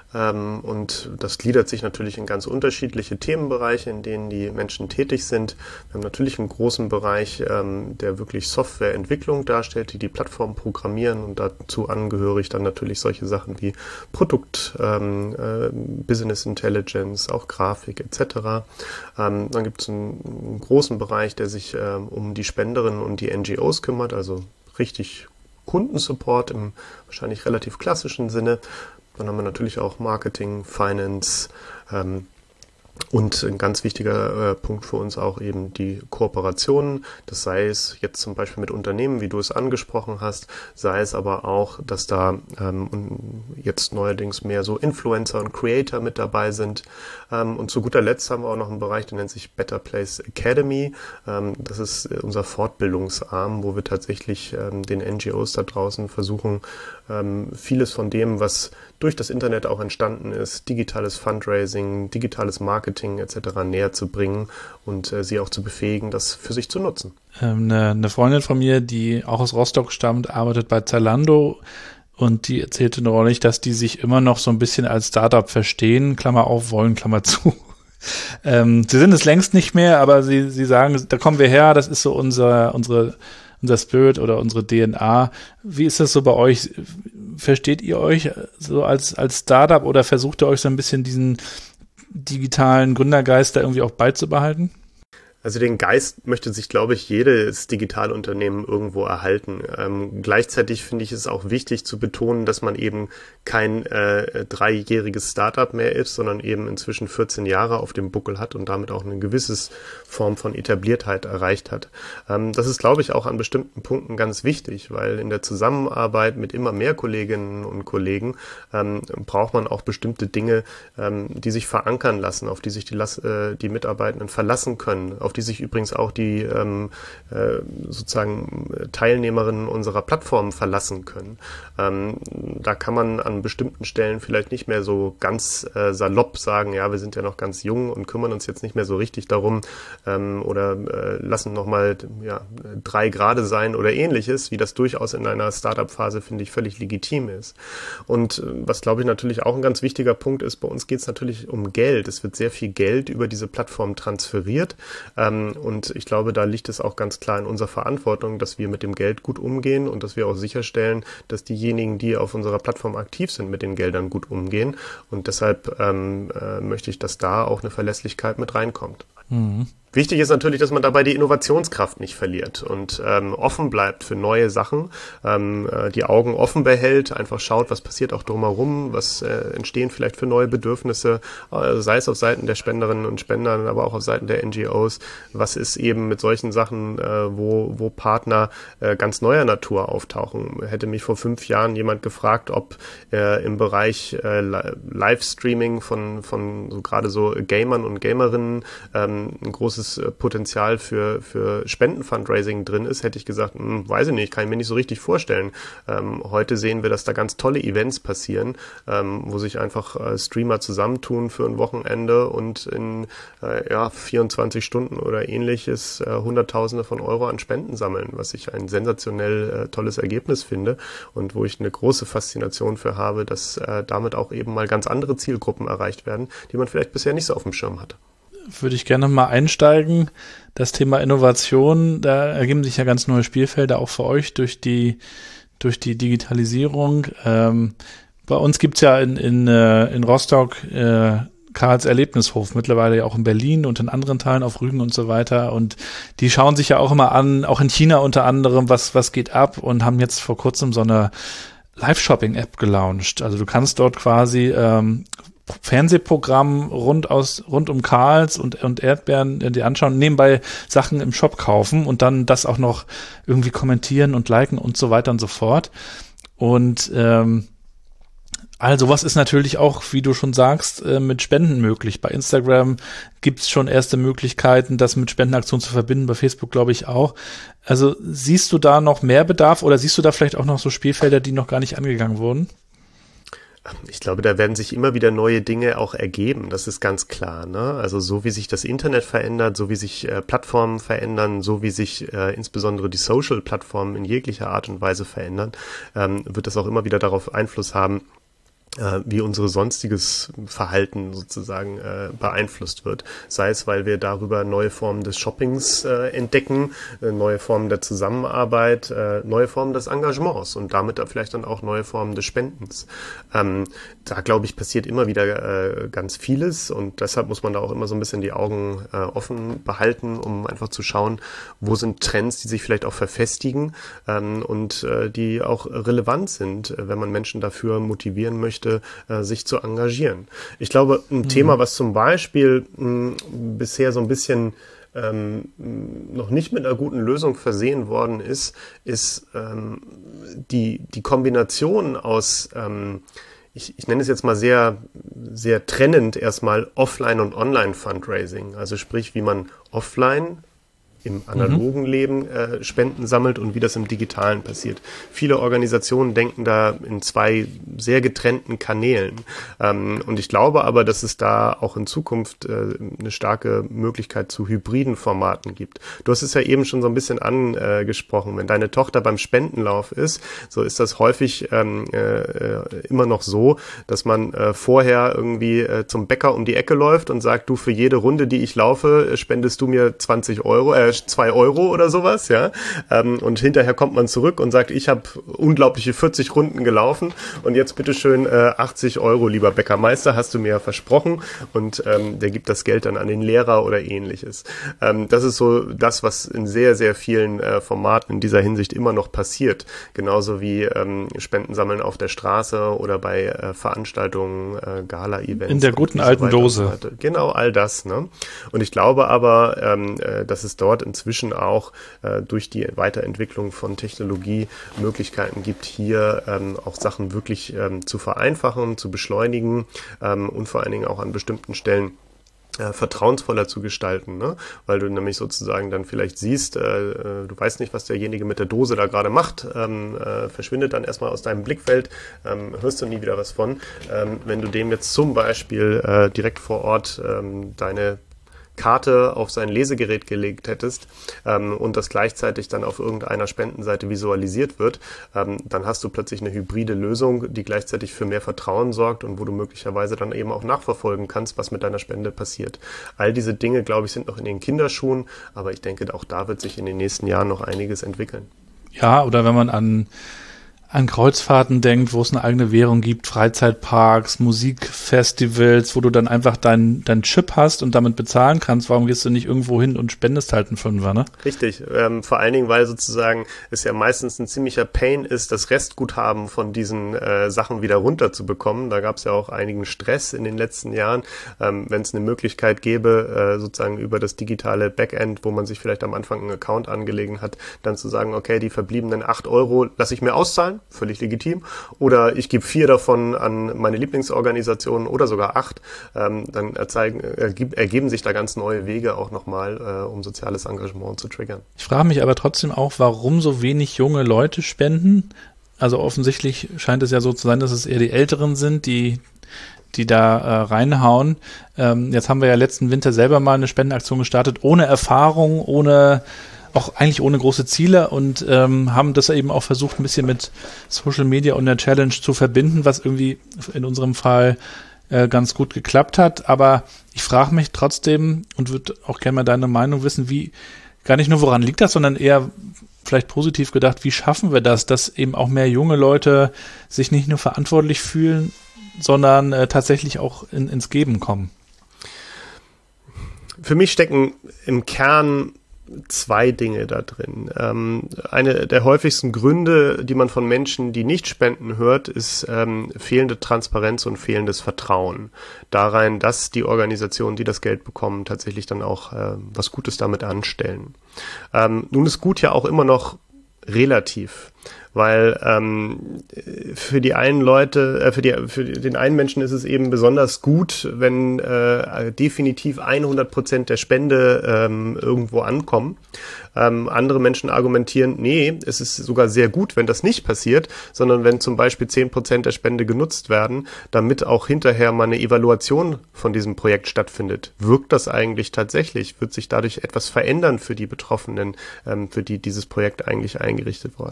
Ähm, und das gliedert sich natürlich in ganz unterschiedliche Themenbereiche, in denen die Menschen tätig sind. Wir haben natürlich einen großen Bereich, ähm, der wirklich Softwareentwicklung darstellt, die die Plattform programmieren, und dazu angehörig dann natürlich solche Sachen wie Produkt, ähm, äh, Business Intelligence, auch Grafik et cetera. Ähm, dann gibt es einen, einen großen Bereich, der sich ähm, um die Spenderinnen und die N G Os kümmert, also richtig Kundensupport im wahrscheinlich relativ klassischen Sinne. Dann haben wir natürlich auch Marketing, Finance, ähm, und ein ganz wichtiger äh, Punkt für uns auch eben die Kooperationen. Das sei es jetzt zum Beispiel mit Unternehmen, wie du es angesprochen hast, sei es aber auch, dass da ähm, jetzt neuerdings mehr so Influencer und Creator mit dabei sind. Ähm, und zu guter Letzt haben wir auch noch einen Bereich, der nennt sich Better Place Academy. Ähm, das ist unser Fortbildungsarm, wo wir tatsächlich ähm, den N G Os da draußen versuchen, ähm, vieles von dem, was durch das Internet auch entstanden ist, digitales Fundraising, digitales Marketing et cetera näher zu bringen und äh, sie auch zu befähigen, das für sich zu nutzen. Ähm, eine, eine Freundin von mir, die auch aus Rostock stammt, arbeitet bei Zalando, und die erzählte neulich, dass die sich immer noch so ein bisschen als Startup verstehen, Klammer auf, wollen, Klammer zu. ähm, sie sind es längst nicht mehr, aber sie, sie sagen, da kommen wir her, das ist so unser, unsere unser Spirit oder unsere D N A. Wie ist das so bei euch? Versteht ihr euch so als, als Startup oder versucht ihr euch so ein bisschen diesen digitalen Gründergeist da irgendwie auch beizubehalten? Also den Geist möchte sich, glaube ich, jedes Digitalunternehmen irgendwo erhalten. Ähm, gleichzeitig finde ich es auch wichtig zu betonen, dass man eben kein äh, dreijähriges Startup mehr ist, sondern eben inzwischen vierzehn Jahre auf dem Buckel hat und damit auch eine gewisse Form von Etabliertheit erreicht hat. Ähm, das ist, glaube ich, auch an bestimmten Punkten ganz wichtig, weil in der Zusammenarbeit mit immer mehr Kolleginnen und Kollegen ähm, braucht man auch bestimmte Dinge, ähm, die sich verankern lassen, auf die sich die, Las- äh, die Mitarbeitenden verlassen können, auf die sich übrigens auch die ähm, äh, sozusagen Teilnehmerinnen unserer Plattform verlassen können. Ähm, da kann man an bestimmten Stellen vielleicht nicht mehr so ganz äh, salopp sagen, ja, wir sind ja noch ganz jung und kümmern uns jetzt nicht mehr so richtig darum ähm, oder äh, lassen nochmal ja, drei Grade sein oder ähnliches, wie das durchaus in einer Startup-Phase, finde ich, völlig legitim ist. Und äh, was, glaube ich, natürlich auch ein ganz wichtiger Punkt ist, bei uns geht es natürlich um Geld. Es wird sehr viel Geld über diese Plattform transferiert. Ähm, und ich glaube, da liegt es auch ganz klar in unserer Verantwortung, dass wir mit dem Geld gut umgehen und dass wir auch sicherstellen, dass diejenigen, die auf unserer Plattform aktiv sind, mit den Geldern gut umgehen. Und deshalb ähm, äh, möchte ich, dass da auch eine Verlässlichkeit mit reinkommt. Mhm. Wichtig ist natürlich, dass man dabei die Innovationskraft nicht verliert und ähm, offen bleibt für neue Sachen, ähm, äh, die Augen offen behält, einfach schaut, was passiert auch drumherum, was äh, entstehen vielleicht für neue Bedürfnisse, äh, sei es auf Seiten der Spenderinnen und Spender, aber auch auf Seiten der N G Os. Was ist eben mit solchen Sachen, äh, wo, wo Partner äh, ganz neuer Natur auftauchen? Hätte mich vor fünf Jahren jemand gefragt, ob äh, im Bereich äh, Livestreaming von, von so gerade so Gamern und Gamerinnen ähm, ein großes Potenzial für, für Spendenfundraising drin ist, hätte ich gesagt, hm, weiß ich nicht, kann ich mir nicht so richtig vorstellen. Ähm, heute sehen wir, dass da ganz tolle Events passieren, ähm, wo sich einfach äh, Streamer zusammentun für ein Wochenende und in äh, ja, vierundzwanzig Stunden oder ähnliches äh, Hunderttausende von Euro an Spenden sammeln, was ich ein sensationell äh, tolles Ergebnis finde und wo ich eine große Faszination für habe, dass äh, damit auch eben mal ganz andere Zielgruppen erreicht werden, die man vielleicht bisher nicht so auf dem Schirm hatte. Würde ich gerne mal einsteigen. Das Thema Innovation, da ergeben sich ja ganz neue Spielfelder auch für euch durch die durch die Digitalisierung. Ähm, bei uns gibt's ja in in, äh, in Rostock äh, Karls Erlebnishof, mittlerweile ja auch in Berlin und in anderen Teilen auf Rügen und so weiter. Und die schauen sich ja auch immer an, auch in China unter anderem, was was geht ab, und haben jetzt vor kurzem so eine Live-Shopping-App gelauncht. Also du kannst dort quasi ähm, Fernsehprogramm rund aus rund um Karls und und Erdbeeren äh, die anschauen, nebenbei Sachen im Shop kaufen und dann das auch noch irgendwie kommentieren und liken und so weiter und so fort. Und ähm, also was ist natürlich auch, wie du schon sagst, äh, mit Spenden möglich. Bei Instagram gibt's schon erste Möglichkeiten, das mit Spendenaktionen zu verbinden, bei Facebook glaube ich auch. Also siehst du da noch mehr Bedarf oder siehst du da vielleicht auch noch so Spielfelder, die noch gar nicht angegangen wurden? Ich glaube, da werden sich immer wieder neue Dinge auch ergeben, das ist ganz klar, ne? Also so wie sich das Internet verändert, so wie sich äh, Plattformen verändern, so wie sich äh, insbesondere die Social-Plattformen in jeglicher Art und Weise verändern, ähm, wird das auch immer wieder darauf Einfluss haben, wie unsere sonstiges Verhalten sozusagen äh, beeinflusst wird. Sei es, weil wir darüber neue Formen des Shoppings äh, entdecken, äh, neue Formen der Zusammenarbeit, äh, neue Formen des Engagements und damit vielleicht dann auch neue Formen des Spendens. Ähm, da, glaube ich, passiert immer wieder äh, ganz vieles und deshalb muss man da auch immer so ein bisschen die Augen äh, offen behalten, um einfach zu schauen, wo sind Trends, die sich vielleicht auch verfestigen ähm, und äh, die auch relevant sind, äh, wenn man Menschen dafür motivieren möchte, sich zu engagieren. Ich glaube, ein mhm. Thema, was zum Beispiel mh, bisher so ein bisschen ähm, noch nicht mit einer guten Lösung versehen worden ist, ist ähm, die, die Kombination aus, ähm, ich, ich nenne es jetzt mal sehr, sehr trennend erstmal Offline- und Online-Fundraising. Also sprich, wie man offline im analogen mhm. Leben äh, Spenden sammelt und wie das im Digitalen passiert. Viele Organisationen denken da in zwei sehr getrennten Kanälen. Ähm, und ich glaube aber, dass es da auch in Zukunft äh, eine starke Möglichkeit zu hybriden Formaten gibt. Du hast es ja eben schon so ein bisschen angesprochen. Wenn deine Tochter beim Spendenlauf ist, so ist das häufig ähm, äh, immer noch so, dass man äh, vorher irgendwie äh, zum Bäcker um die Ecke läuft und sagt, du, für jede Runde, die ich laufe, spendest du mir zwanzig Euro, äh, zwei Euro oder sowas, ja. Ähm, und hinterher kommt man zurück und sagt, ich habe unglaubliche vierzig Runden gelaufen und jetzt bitteschön äh, achtzig Euro, lieber Bäckermeister, hast du mir ja versprochen und ähm, der gibt das Geld dann an den Lehrer oder ähnliches. Ähm, das ist so das, was in sehr, sehr vielen äh, Formaten in dieser Hinsicht immer noch passiert. Genauso wie ähm, Spenden sammeln auf der Straße oder bei äh, Veranstaltungen, äh, Gala-Events. In der guten alten Dose. So genau, all das. Ne? Und ich glaube aber, ähm, äh, dass es dort inzwischen auch äh, durch die Weiterentwicklung von Technologie Möglichkeiten gibt, hier ähm, auch Sachen wirklich ähm, zu vereinfachen, zu beschleunigen ähm, und vor allen Dingen auch an bestimmten Stellen Äh, vertrauensvoller zu gestalten, ne? Weil du nämlich sozusagen dann vielleicht siehst, äh, du weißt nicht, was derjenige mit der Dose da gerade macht, ähm, äh, verschwindet dann erstmal aus deinem Blickfeld, ähm, hörst du nie wieder was von. Ähm, wenn du dem jetzt zum Beispiel äh, direkt vor Ort ähm, deine Karte auf sein Lesegerät gelegt hättest ähm, und das gleichzeitig dann auf irgendeiner Spendenseite visualisiert wird, ähm, dann hast du plötzlich eine hybride Lösung, die gleichzeitig für mehr Vertrauen sorgt und wo du möglicherweise dann eben auch nachverfolgen kannst, was mit deiner Spende passiert. All diese Dinge, glaube ich, sind noch in den Kinderschuhen, aber ich denke, auch da wird sich in den nächsten Jahren noch einiges entwickeln. Ja, oder wenn man an an Kreuzfahrten denkt, wo es eine eigene Währung gibt, Freizeitparks, Musikfestivals, wo du dann einfach deinen dein Chip hast und damit bezahlen kannst. Warum gehst du nicht irgendwo hin und spendest halt einen Fünfer, ne? Richtig, ähm, vor allen Dingen, weil sozusagen es ja meistens ein ziemlicher Pain ist, das Restguthaben von diesen äh, Sachen wieder runterzubekommen. Da gab es ja auch einigen Stress in den letzten Jahren. Ähm, wenn es eine Möglichkeit gäbe, äh, sozusagen über das digitale Backend, wo man sich vielleicht am Anfang einen Account angelegen hat, dann zu sagen, okay, die verbliebenen acht Euro lasse ich mir auszahlen, völlig legitim, oder ich gebe vier davon an meine Lieblingsorganisationen oder sogar acht, ähm, dann erzeigen, ergib, ergeben sich da ganz neue Wege auch nochmal, äh, um soziales Engagement zu triggern. Ich frage mich aber trotzdem auch, warum so wenig junge Leute spenden. Also offensichtlich scheint es ja so zu sein, dass es eher die Älteren sind, die die da äh, reinhauen. Ähm, jetzt haben wir ja letzten Winter selber mal eine Spendenaktion gestartet, ohne Erfahrung, ohne auch eigentlich ohne große Ziele und ähm, haben das eben auch versucht, ein bisschen mit Social Media und der Challenge zu verbinden, was irgendwie in unserem Fall äh, ganz gut geklappt hat. Aber ich frage mich trotzdem und würde auch gerne mal deine Meinung wissen, wie, gar nicht nur woran liegt das, sondern eher vielleicht positiv gedacht, wie schaffen wir das, dass eben auch mehr junge Leute sich nicht nur verantwortlich fühlen, sondern äh, tatsächlich auch in, ins Geben kommen? Für mich stecken im Kern zwei Dinge da drin. Ähm, eine der häufigsten Gründe, die man von Menschen, die nicht spenden, hört, ist ähm, fehlende Transparenz und fehlendes Vertrauen darein, dass die Organisationen, die das Geld bekommen, tatsächlich dann auch äh, was Gutes damit anstellen. Ähm, nun ist gut ja auch immer noch relativ, weil ähm, für die einen Leute, äh, für, die, für den einen Menschen ist es eben besonders gut, wenn äh, definitiv hundert Prozent der Spende ähm, irgendwo ankommen. Ähm, andere Menschen argumentieren, nee, es ist sogar sehr gut, wenn das nicht passiert, sondern wenn zum Beispiel zehn Prozent der Spende genutzt werden, damit auch hinterher mal eine Evaluation von diesem Projekt stattfindet. Wirkt das eigentlich tatsächlich? Wird sich dadurch etwas verändern für die Betroffenen, ähm, für die dieses Projekt eigentlich eingerichtet worden ist?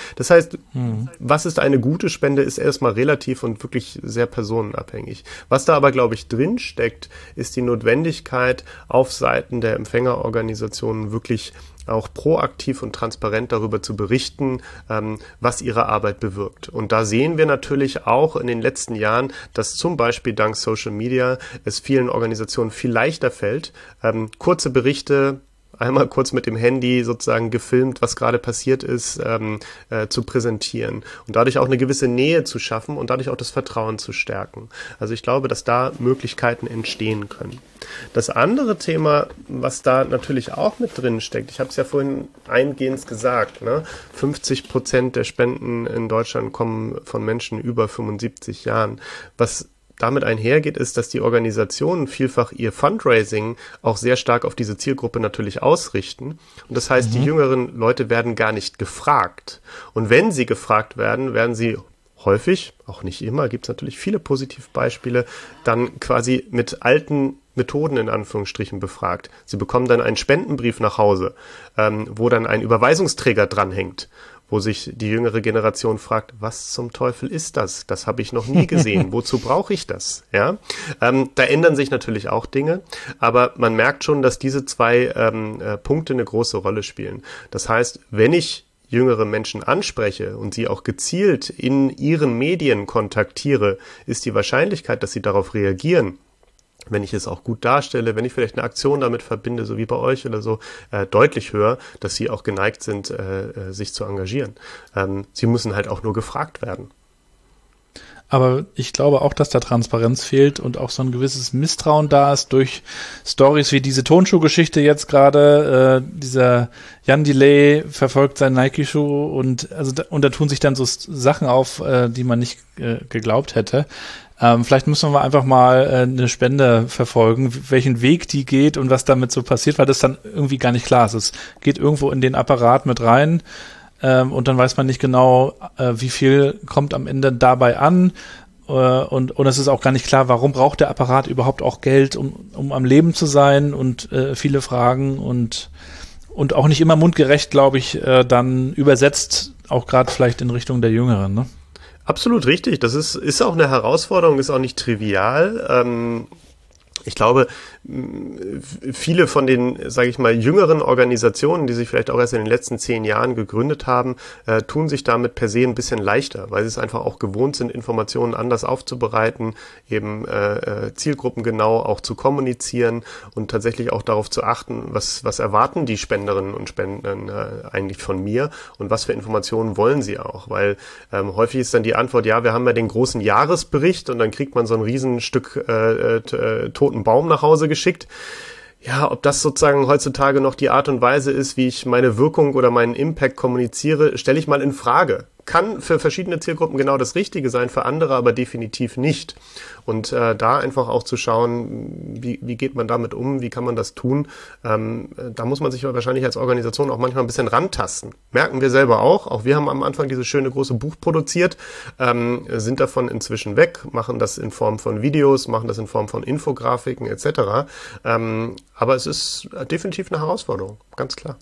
Das heißt, hm. was ist eine gute Spende, ist erstmal relativ und wirklich sehr personenabhängig. Was da aber, glaube ich, drin steckt, ist die Notwendigkeit, auf Seiten der Empfängerorganisationen wirklich auch proaktiv und transparent darüber zu berichten, ähm, was ihre Arbeit bewirkt. Und da sehen wir natürlich auch in den letzten Jahren, dass zum Beispiel dank Social Media es vielen Organisationen viel leichter fällt, ähm, kurze Berichte, einmal kurz mit dem Handy sozusagen gefilmt, was gerade passiert ist, ähm, äh, zu präsentieren und dadurch auch eine gewisse Nähe zu schaffen und dadurch auch das Vertrauen zu stärken. Also ich glaube, dass da Möglichkeiten entstehen können. Das andere Thema, was da natürlich auch mit drin steckt, ich habe es ja vorhin eingehend gesagt, ne? fünfzig Prozent der Spenden in Deutschland kommen von Menschen über fünfundsiebzig Jahren. Was damit einhergeht, ist, dass die Organisationen vielfach ihr Fundraising auch sehr stark auf diese Zielgruppe natürlich ausrichten. Und das heißt, mhm. die jüngeren Leute werden gar nicht gefragt. Und wenn sie gefragt werden, werden sie häufig, auch nicht immer, gibt es natürlich viele Positivbeispiele, dann quasi mit alten Methoden in Anführungsstrichen befragt. Sie bekommen dann einen Spendenbrief nach Hause, ähm, wo dann ein Überweisungsträger dranhängt, wo sich die jüngere Generation fragt, was zum Teufel ist das? Das habe ich noch nie gesehen. Wozu brauche ich das? Ja, ähm, da ändern sich natürlich auch Dinge, aber man merkt schon, dass diese zwei ähm, äh, Punkte eine große Rolle spielen. Das heißt, wenn ich jüngere Menschen anspreche und sie auch gezielt in ihren Medien kontaktiere, ist die Wahrscheinlichkeit, dass sie darauf reagieren, wenn ich es auch gut darstelle, wenn ich vielleicht eine Aktion damit verbinde, so wie bei euch oder so, äh, deutlich höher, dass sie auch geneigt sind, äh, sich zu engagieren. Ähm, sie müssen halt auch nur gefragt werden. Aber ich glaube auch, dass da Transparenz fehlt und auch so ein gewisses Misstrauen da ist durch Stories wie diese Tonschuhgeschichte jetzt gerade. Äh, dieser Jan Delay verfolgt seinen Nike-Schuh und also da, und da tun sich dann so Sachen auf, äh, die man nicht äh, geglaubt hätte. Ähm, vielleicht müssen wir einfach mal äh, eine Spende verfolgen, welchen Weg die geht und was damit so passiert, weil das dann irgendwie gar nicht klar ist. Es geht irgendwo in den Apparat mit rein ähm, und dann weiß man nicht genau, äh, wie viel kommt am Ende dabei an äh, und und es ist auch gar nicht klar, warum braucht der Apparat überhaupt auch Geld, um um am Leben zu sein und äh, viele Fragen und und auch nicht immer mundgerecht, glaube ich, äh, dann übersetzt, auch gerade vielleicht in Richtung der Jüngeren, ne? Absolut richtig. Das ist, ist auch eine Herausforderung, ist auch nicht trivial. Ähm, ich glaube, viele von den, sage ich mal, jüngeren Organisationen, die sich vielleicht auch erst in den letzten zehn Jahren gegründet haben, äh, tun sich damit per se ein bisschen leichter, weil sie es einfach auch gewohnt sind, Informationen anders aufzubereiten, eben äh, zielgruppengenau auch zu kommunizieren und tatsächlich auch darauf zu achten, was, was erwarten die Spenderinnen und Spender äh, eigentlich von mir und was für Informationen wollen sie auch, weil ähm, häufig ist dann die Antwort, ja, wir haben ja den großen Jahresbericht und dann kriegt man so ein Riesenstück äh, äh, toten Baum nach Hause geschickt. Ja, ob das sozusagen heutzutage noch die Art und Weise ist, wie ich meine Wirkung oder meinen Impact kommuniziere, stelle ich mal in Frage. Kann für verschiedene Zielgruppen genau das Richtige sein, für andere aber definitiv nicht. Und äh, da einfach auch zu schauen, wie, wie geht man damit um, wie kann man das tun, ähm, da muss man sich wahrscheinlich als Organisation auch manchmal ein bisschen rantasten. Merken wir selber auch. Auch wir haben am Anfang dieses schöne große Buch produziert, ähm, sind davon inzwischen weg, machen das in Form von Videos, machen das in Form von Infografiken et cetera. Ähm, aber es ist definitiv eine Herausforderung, ganz klar.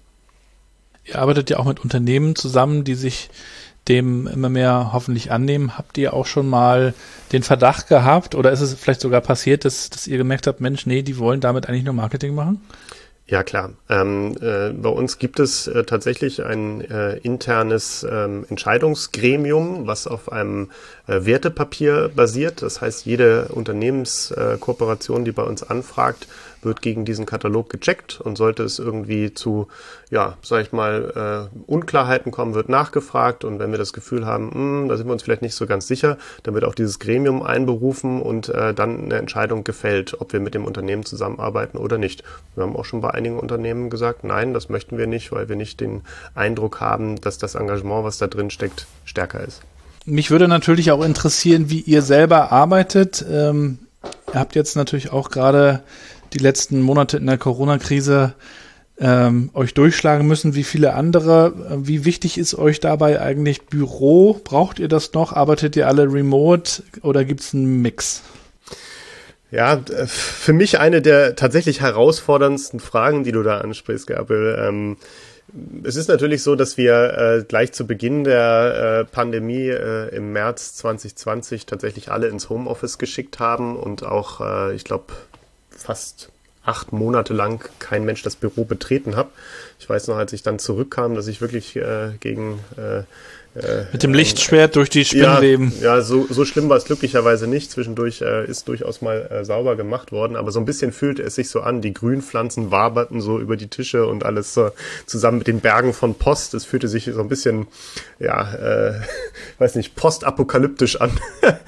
Ihr arbeitet ja auch mit Unternehmen zusammen, die sich dem immer mehr hoffentlich annehmen. Habt ihr auch schon mal den Verdacht gehabt oder ist es vielleicht sogar passiert, dass, dass ihr gemerkt habt, Mensch, nee, die wollen damit eigentlich nur Marketing machen? Ja, klar. Ähm, äh, bei uns gibt es äh, tatsächlich ein äh, internes ähm, Entscheidungsgremium, was auf einem äh, Wertepapier basiert. Das heißt, jede Unternehmenskooperation, äh, die bei uns anfragt, wird gegen diesen Katalog gecheckt und sollte es irgendwie zu, ja, sag ich mal, äh, Unklarheiten kommen, wird nachgefragt und wenn wir das Gefühl haben, mh, da sind wir uns vielleicht nicht so ganz sicher, dann wird auch dieses Gremium einberufen und äh, dann eine Entscheidung gefällt, ob wir mit dem Unternehmen zusammenarbeiten oder nicht. Wir haben auch schon bei einigen Unternehmen gesagt, nein, das möchten wir nicht, weil wir nicht den Eindruck haben, dass das Engagement, was da drin steckt, stärker ist. Mich würde natürlich auch interessieren, wie ihr selber arbeitet. Ähm, ihr habt jetzt natürlich auch gerade die letzten Monate in der Corona-Krise ähm, euch durchschlagen müssen, wie viele andere. Wie wichtig ist euch dabei eigentlich Büro? Braucht ihr das noch? Arbeitet ihr alle remote oder gibt es einen Mix? Ja, für mich eine der tatsächlich herausforderndsten Fragen, die du da ansprichst, Gabriel. Ähm, es ist natürlich so, dass wir äh, gleich zu Beginn der äh, Pandemie äh, im März zwanzig zwanzig tatsächlich alle ins Homeoffice geschickt haben und auch, äh, ich glaube, fast acht Monate lang kein Mensch das Büro betreten hat. Ich weiß noch, als ich dann zurückkam, dass ich wirklich äh, gegen äh, Äh, Mit dem Lichtschwert ähm, durch die Spinnweben. Ja, ja so, so schlimm war es glücklicherweise nicht. Zwischendurch äh, ist durchaus mal äh, sauber gemacht worden, aber so ein bisschen fühlte es sich so an. Die Grünpflanzen waberten so über die Tische und alles so zusammen mit den Bergen von Post. Es fühlte sich so ein bisschen, ja, äh, weiß nicht, postapokalyptisch an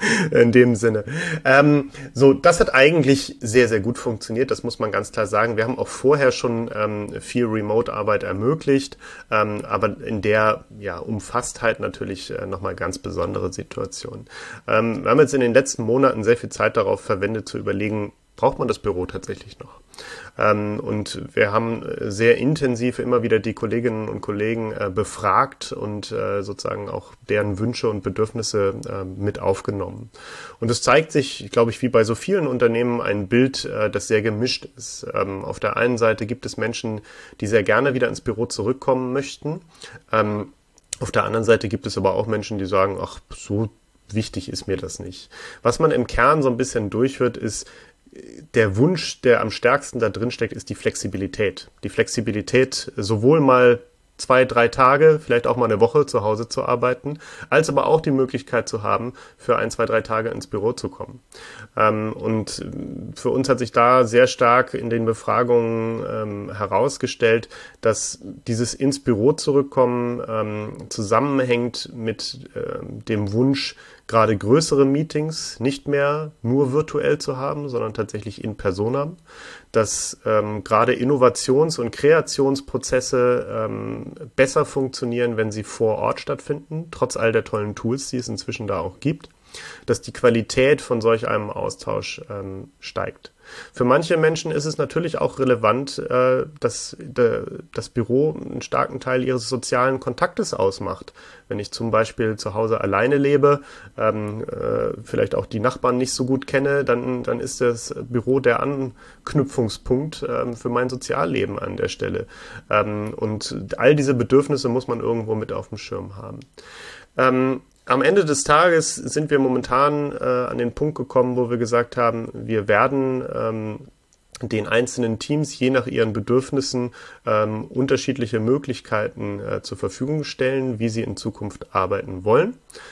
in dem Sinne. Ähm, so, das hat eigentlich sehr, sehr gut funktioniert. Das muss man ganz klar sagen. Wir haben auch vorher schon ähm, viel Remote-Arbeit ermöglicht, ähm, aber in der ja Umfasstheit natürlich äh, nochmal ganz besondere Situation. Ähm, wir haben jetzt in den letzten Monaten sehr viel Zeit darauf verwendet, zu überlegen, braucht man das Büro tatsächlich noch? Ähm, und wir haben sehr intensiv immer wieder die Kolleginnen und Kollegen äh, befragt und äh, sozusagen auch deren Wünsche und Bedürfnisse äh, mit aufgenommen. Und es zeigt sich, glaube ich, wie bei so vielen Unternehmen ein Bild, äh, das sehr gemischt ist. Ähm, auf der einen Seite gibt es Menschen, die sehr gerne wieder ins Büro zurückkommen möchten. Ähm, Auf der anderen Seite gibt es aber auch Menschen, die sagen, ach, so wichtig ist mir das nicht. Was man im Kern so ein bisschen durchhört, ist, der Wunsch, der am stärksten da drin steckt, ist die Flexibilität. Die Flexibilität, sowohl mal zwei, drei Tage, vielleicht auch mal eine Woche zu Hause zu arbeiten, als aber auch die Möglichkeit zu haben, für ein, zwei, drei Tage ins Büro zu kommen. Ähm, und für uns hat sich da sehr stark in den Befragungen ähm, herausgestellt, dass dieses ins Büro zurückkommen ähm, zusammenhängt mit ähm, dem Wunsch, gerade größere Meetings nicht mehr nur virtuell zu haben, sondern tatsächlich in persona, dass ähm, gerade Innovations- und Kreationsprozesse ähm, besser funktionieren, wenn sie vor Ort stattfinden, trotz all der tollen Tools, die es inzwischen da auch gibt, dass die Qualität von solch einem Austausch ähm, steigt. Für manche Menschen ist es natürlich auch relevant, äh, dass de, das Büro einen starken Teil ihres sozialen Kontaktes ausmacht. Wenn ich zum Beispiel zu Hause alleine lebe, ähm, äh, vielleicht auch die Nachbarn nicht so gut kenne, dann, dann ist das Büro der Anknüpfungspunkt ähm, für mein Sozialleben an der Stelle. Ähm, und all diese Bedürfnisse muss man irgendwo mit auf dem Schirm haben. Ähm, Am Ende des Tages sind wir momentan äh, an den Punkt gekommen, wo wir gesagt haben, wir werden ähm, den einzelnen Teams je nach ihren Bedürfnissen ähm, unterschiedliche Möglichkeiten äh, zur Verfügung stellen, wie sie in Zukunft arbeiten wollen.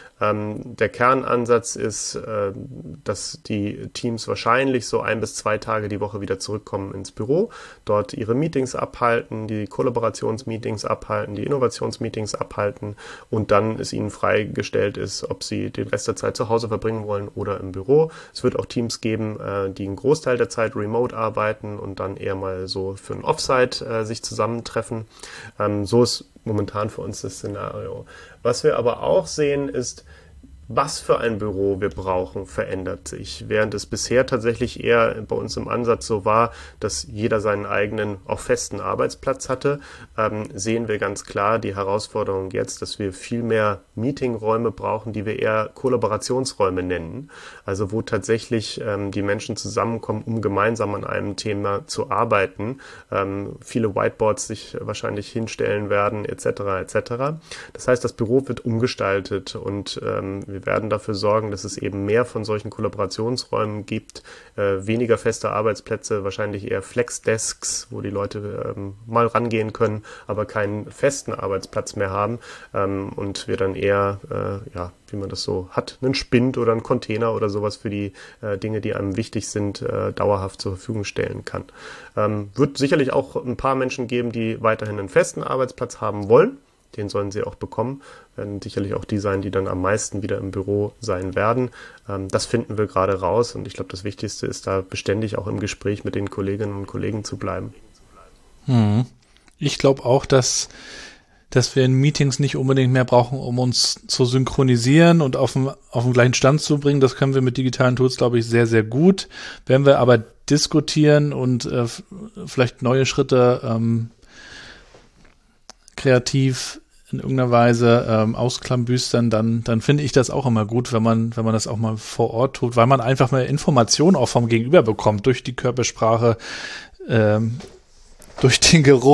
Ähm, der Kernansatz ist, äh, dass die Teams wahrscheinlich so ein bis zwei Tage die Woche wieder zurückkommen ins Büro, dort ihre Meetings abhalten, die Kollaborationsmeetings abhalten, die Innovationsmeetings abhalten und dann es ihnen freigestellt ist, ob sie den Rest der Zeit zu Hause verbringen wollen oder im Büro. Es wird auch Teams geben, äh, die einen Großteil der Zeit remote arbeiten und dann eher mal so für ein Offsite äh, sich zusammentreffen. Ähm, so ist momentan für uns das Szenario. Was wir aber auch sehen, ist, was für ein Büro wir brauchen, verändert sich. Während es bisher tatsächlich eher bei uns im Ansatz so war, dass jeder seinen eigenen, auch festen Arbeitsplatz hatte, ähm, sehen wir ganz klar die Herausforderung jetzt, dass wir viel mehr Meetingräume brauchen, die wir eher Kollaborationsräume nennen. Also wo tatsächlich ähm, die Menschen zusammenkommen, um gemeinsam an einem Thema zu arbeiten. Ähm, viele Whiteboards sich wahrscheinlich hinstellen werden, et cetera et cetera. Das heißt, das Büro wird umgestaltet und ähm, wir werden dafür sorgen, dass es eben mehr von solchen Kollaborationsräumen gibt, äh, weniger feste Arbeitsplätze, wahrscheinlich eher Flexdesks, wo die Leute ähm, mal rangehen können, aber keinen festen Arbeitsplatz mehr haben ähm, und wir dann eher, äh, ja, wie man das so hat, einen Spind oder einen Container oder sowas für die äh, Dinge, die einem wichtig sind, äh, dauerhaft zur Verfügung stellen kann. Ähm, wird sicherlich auch ein paar Menschen geben, die weiterhin einen festen Arbeitsplatz haben wollen. Den sollen sie auch bekommen, werden sicherlich auch die sein, die dann am meisten wieder im Büro sein werden. Ähm, das finden wir gerade raus und ich glaube, das Wichtigste ist da beständig auch im Gespräch mit den Kolleginnen und Kollegen zu bleiben. Hm. Ich glaube auch, dass, dass wir in Meetings nicht unbedingt mehr brauchen, um uns zu synchronisieren und auf den, auf den gleichen Stand zu bringen. Das können wir mit digitalen Tools, glaube ich, sehr, sehr gut. Wenn wir aber diskutieren und äh, vielleicht neue Schritte ähm, kreativ in irgendeiner Weise ähm, ausklambüstern, dann dann finde ich das auch immer gut, wenn man wenn man das auch mal vor Ort tut, weil man einfach mal Informationen auch vom Gegenüber bekommt, durch die Körpersprache, ähm, durch den Geruch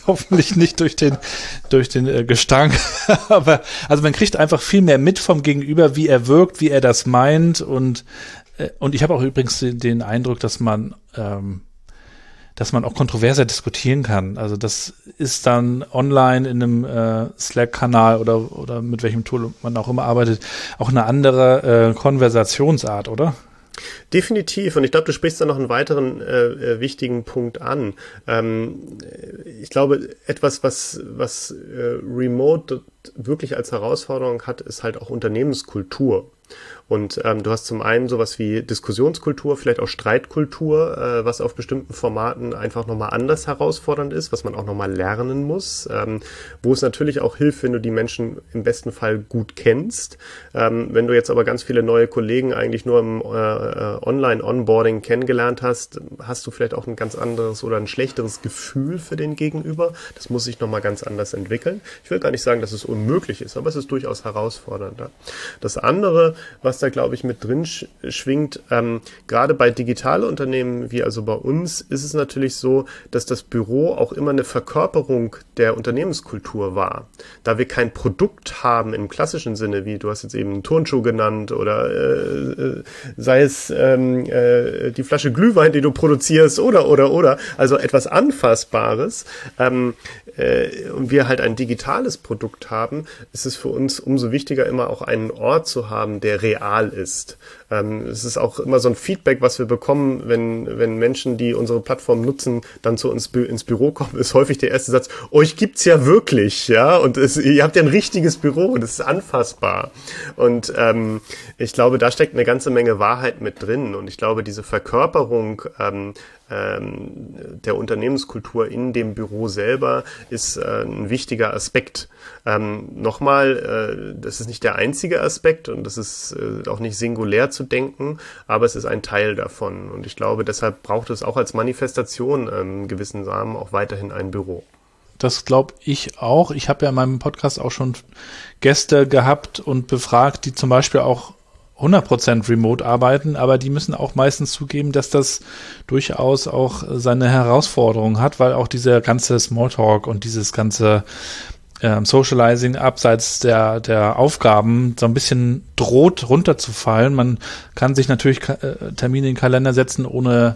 Hoffentlich nicht durch den, durch den äh, Gestank. Aber, also man kriegt einfach viel mehr mit vom Gegenüber, wie er wirkt, wie er das meint. Und, äh, und ich habe auch übrigens den, den Eindruck, dass man, ähm, dass man auch kontroverser diskutieren kann. Also das ist dann online in einem äh, Slack-Kanal oder, oder mit welchem Tool man auch immer arbeitet, auch eine andere äh, Konversationsart, oder? Definitiv. Und ich glaube, du sprichst da noch einen weiteren äh, wichtigen Punkt an. Ähm, ich glaube, etwas, was, was äh, Remote wirklich als Herausforderung hat, ist halt auch Unternehmenskultur. Und ähm, du hast zum einen sowas wie Diskussionskultur, vielleicht auch Streitkultur, äh, was auf bestimmten Formaten einfach nochmal anders herausfordernd ist, was man auch nochmal lernen muss, ähm, wo es natürlich auch hilft, wenn du die Menschen im besten Fall gut kennst. Ähm, wenn du jetzt aber ganz viele neue Kollegen eigentlich nur im äh, Online-Onboarding kennengelernt hast, hast du vielleicht auch ein ganz anderes oder ein schlechteres Gefühl für den Gegenüber. Das muss sich nochmal ganz anders entwickeln. Ich will gar nicht sagen, dass es unmöglich ist, aber es ist durchaus herausfordernder. Das andere, was da, glaube ich, mit drin schwingt, ähm, gerade bei Digitalunternehmen wie also bei uns, ist es natürlich so, dass das Büro auch immer eine Verkörperung der Unternehmenskultur war. Da wir kein Produkt haben im klassischen Sinne, wie du hast jetzt eben einen Turnschuh genannt oder äh, sei es ähm, äh, die Flasche Glühwein, die du produzierst oder, oder, oder, also etwas Anfassbares, ähm, äh, und wir halt ein digitales Produkt haben, ist es für uns umso wichtiger, immer auch einen Ort zu haben, der real ist. Ähm, es ist auch immer so ein Feedback, was wir bekommen, wenn, wenn Menschen, die unsere Plattform nutzen, dann zu uns ins Büro kommen, ist häufig der erste Satz, euch gibt's ja wirklich, ja, und es, ihr habt ja ein richtiges Büro, das ist anfassbar. Und ähm, ich glaube, da steckt eine ganze Menge Wahrheit mit drin und ich glaube, diese Verkörperung ähm, ähm, der Unternehmenskultur in dem Büro selber ist äh, ein wichtiger Aspekt. Ähm, nochmal, äh, das ist nicht der einzige Aspekt und das ist äh, auch nicht singulär zu denken, aber es ist ein Teil davon. Und ich glaube, deshalb braucht es auch als Manifestation ähm, gewissen Samen auch weiterhin ein Büro. Das glaube ich auch. Ich habe ja in meinem Podcast auch schon Gäste gehabt und befragt, die zum Beispiel auch hundert Prozent remote arbeiten, aber die müssen auch meistens zugeben, dass das durchaus auch seine Herausforderungen hat, weil auch dieser ganze Smalltalk und dieses ganze ähm, Socializing abseits der der Aufgaben so ein bisschen droht runterzufallen. Man kann sich natürlich äh, Termine in den Kalender setzen ohne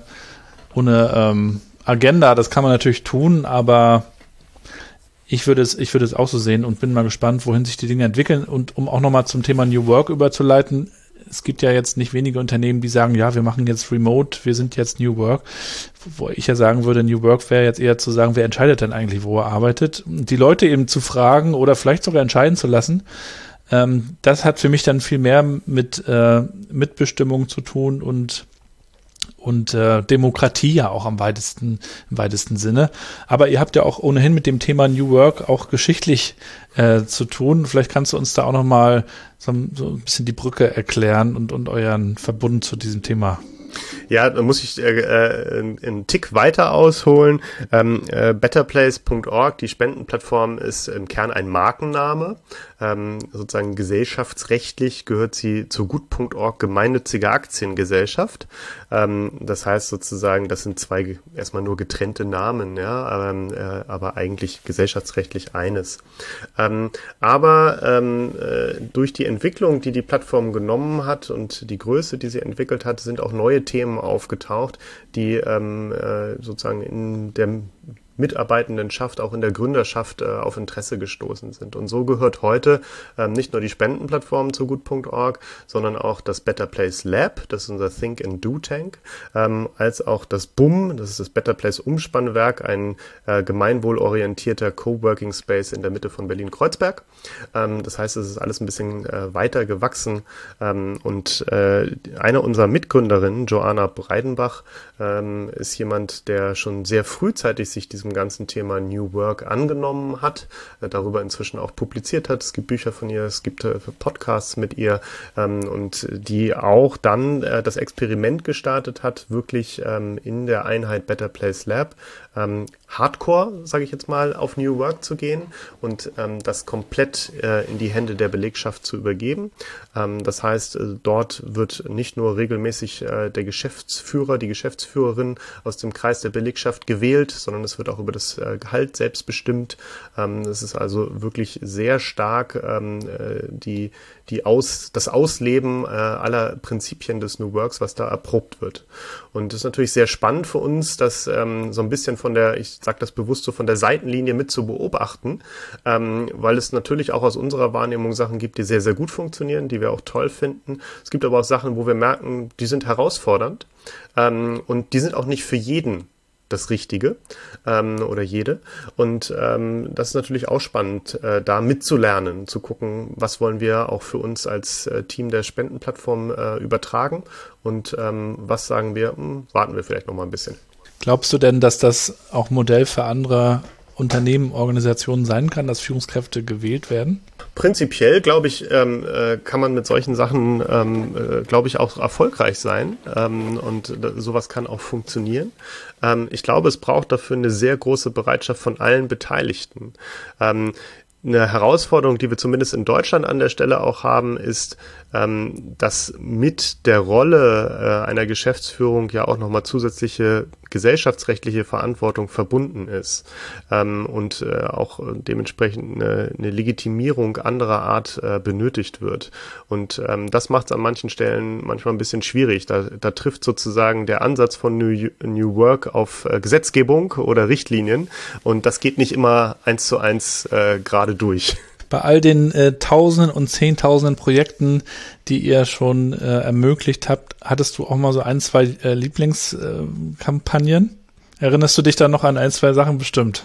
ohne ähm, Agenda, das kann man natürlich tun, aber ich würde es ich würde es auch so sehen und bin mal gespannt, wohin sich die Dinge entwickeln. Und um auch nochmal zum Thema New Work überzuleiten, es gibt ja jetzt nicht wenige Unternehmen, die sagen, ja, wir machen jetzt Remote, wir sind jetzt New Work. Wo ich ja sagen würde, New Work wäre jetzt eher zu sagen, wer entscheidet denn eigentlich, wo er arbeitet? Die Leute eben zu fragen oder vielleicht sogar entscheiden zu lassen, ähm, das hat für mich dann viel mehr mit äh, Mitbestimmung zu tun und und äh, Demokratie ja auch am weitesten, im weitesten Sinne. Aber ihr habt ja auch ohnehin mit dem Thema New Work auch geschichtlich äh, zu tun. Vielleicht kannst du uns da auch nochmal so, so ein bisschen die Brücke erklären und, und euren Verbund zu diesem Thema. Ja, da muss ich äh, äh, einen Tick weiter ausholen. Ähm, äh, better place punkt org, die Spendenplattform, ist im Kern ein Markenname. Ähm, sozusagen gesellschaftsrechtlich gehört sie zur gut punkt org gemeinnützige Aktiengesellschaft. Ähm, das heißt sozusagen, das sind zwei erstmal nur getrennte Namen, ja, aber, äh, aber eigentlich gesellschaftsrechtlich eines. Ähm, aber ähm, äh, durch die Entwicklung, die die Plattform genommen hat und die Größe, die sie entwickelt hat, sind auch neue Themen aufgetaucht, die ähm, äh, sozusagen in der Mitarbeitendenschaft, auch in der Gründerschaft äh, auf Interesse gestoßen sind. Und so gehört heute ähm, nicht nur die Spendenplattform zu gut punkt org, sondern auch das Better Place Lab, das ist unser Think and Do Tank, ähm, als auch das B U M, das ist das Better Place Umspannwerk, ein äh, gemeinwohlorientierter Coworking Space in der Mitte von Berlin-Kreuzberg. Ähm, das heißt, es ist alles ein bisschen äh, weiter gewachsen ähm, und äh, eine unserer Mitgründerinnen, Joanna Breidenbach, ähm, ist jemand, der schon sehr frühzeitig sich diesem ganzen Thema New Work angenommen hat, äh, darüber inzwischen auch publiziert hat. Es gibt Bücher von ihr, es gibt äh, Podcasts mit ihr ähm, und die auch dann äh, das Experiment gestartet hat, wirklich ähm, in der Einheit Better Place Lab ähm, Hardcore, sage ich jetzt mal, auf New Work zu gehen und ähm, das komplett äh, in die Hände der Belegschaft zu übergeben. Ähm, das heißt, äh, dort wird nicht nur regelmäßig äh, der Geschäftsführer, die Geschäftsführerin aus dem Kreis der Belegschaft gewählt, sondern es wird auch über das äh, Gehalt selbstbestimmt. Ähm, das ist also wirklich sehr stark ähm, äh, die, die Aus, das Ausleben äh, aller Prinzipien des New Works, was da erprobt wird. Und das ist natürlich sehr spannend für uns, das ähm, so ein bisschen von der, ich sage das bewusst so, von der Seitenlinie mit zu beobachten, ähm, weil es natürlich auch aus unserer Wahrnehmung Sachen gibt, die sehr, sehr gut funktionieren, die wir auch toll finden. Es gibt aber auch Sachen, wo wir merken, die sind herausfordernd ähm, und die sind auch nicht für jeden das Richtige ähm, oder jede. Und ähm, das ist natürlich auch spannend, äh, da mitzulernen, zu gucken, was wollen wir auch für uns als äh, Team der Spendenplattform äh, übertragen und ähm, was sagen wir, hm, warten wir vielleicht noch mal ein bisschen. Glaubst du denn, dass das auch Modell für andere Unternehmen, Organisationen sein kann, dass Führungskräfte gewählt werden? Prinzipiell, glaube ich, ähm, äh, kann man mit solchen Sachen, ähm, äh, glaube ich, auch erfolgreich sein ähm, und äh, sowas kann auch funktionieren. Ähm, ich glaube, es braucht dafür eine sehr große Bereitschaft von allen Beteiligten. Ähm, Eine Herausforderung, die wir zumindest in Deutschland an der Stelle auch haben, ist, ähm, dass mit der Rolle äh, einer Geschäftsführung ja auch nochmal zusätzliche gesellschaftsrechtliche Verantwortung verbunden ist ähm, und äh, auch dementsprechend eine, eine Legitimierung anderer Art äh, benötigt wird. Und ähm, das macht es an manchen Stellen manchmal ein bisschen schwierig. Da, da trifft sozusagen der Ansatz von New, New Work auf äh, Gesetzgebung oder Richtlinien und das geht nicht immer eins zu eins äh, gerade durch. Bei all den äh, Tausenden und Zehntausenden Projekten, die ihr schon äh, ermöglicht habt, hattest du auch mal so ein, zwei äh, Lieblingskampagnen? Äh, Erinnerst du dich da noch an ein, zwei Sachen bestimmt?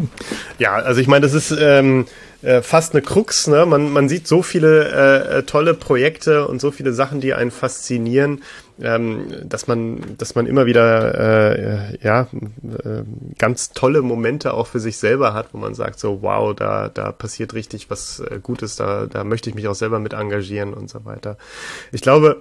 Ja, also ich meine, das ist ähm, äh, fast eine Krux, ne? Man, man sieht so viele äh, tolle Projekte und so viele Sachen, die einen faszinieren, ähm, dass man, dass man immer wieder äh, ja äh, ganz tolle Momente auch für sich selber hat, wo man sagt so, wow, da da passiert richtig was äh, Gutes, da da möchte ich mich auch selber mit engagieren und so weiter. Ich glaube,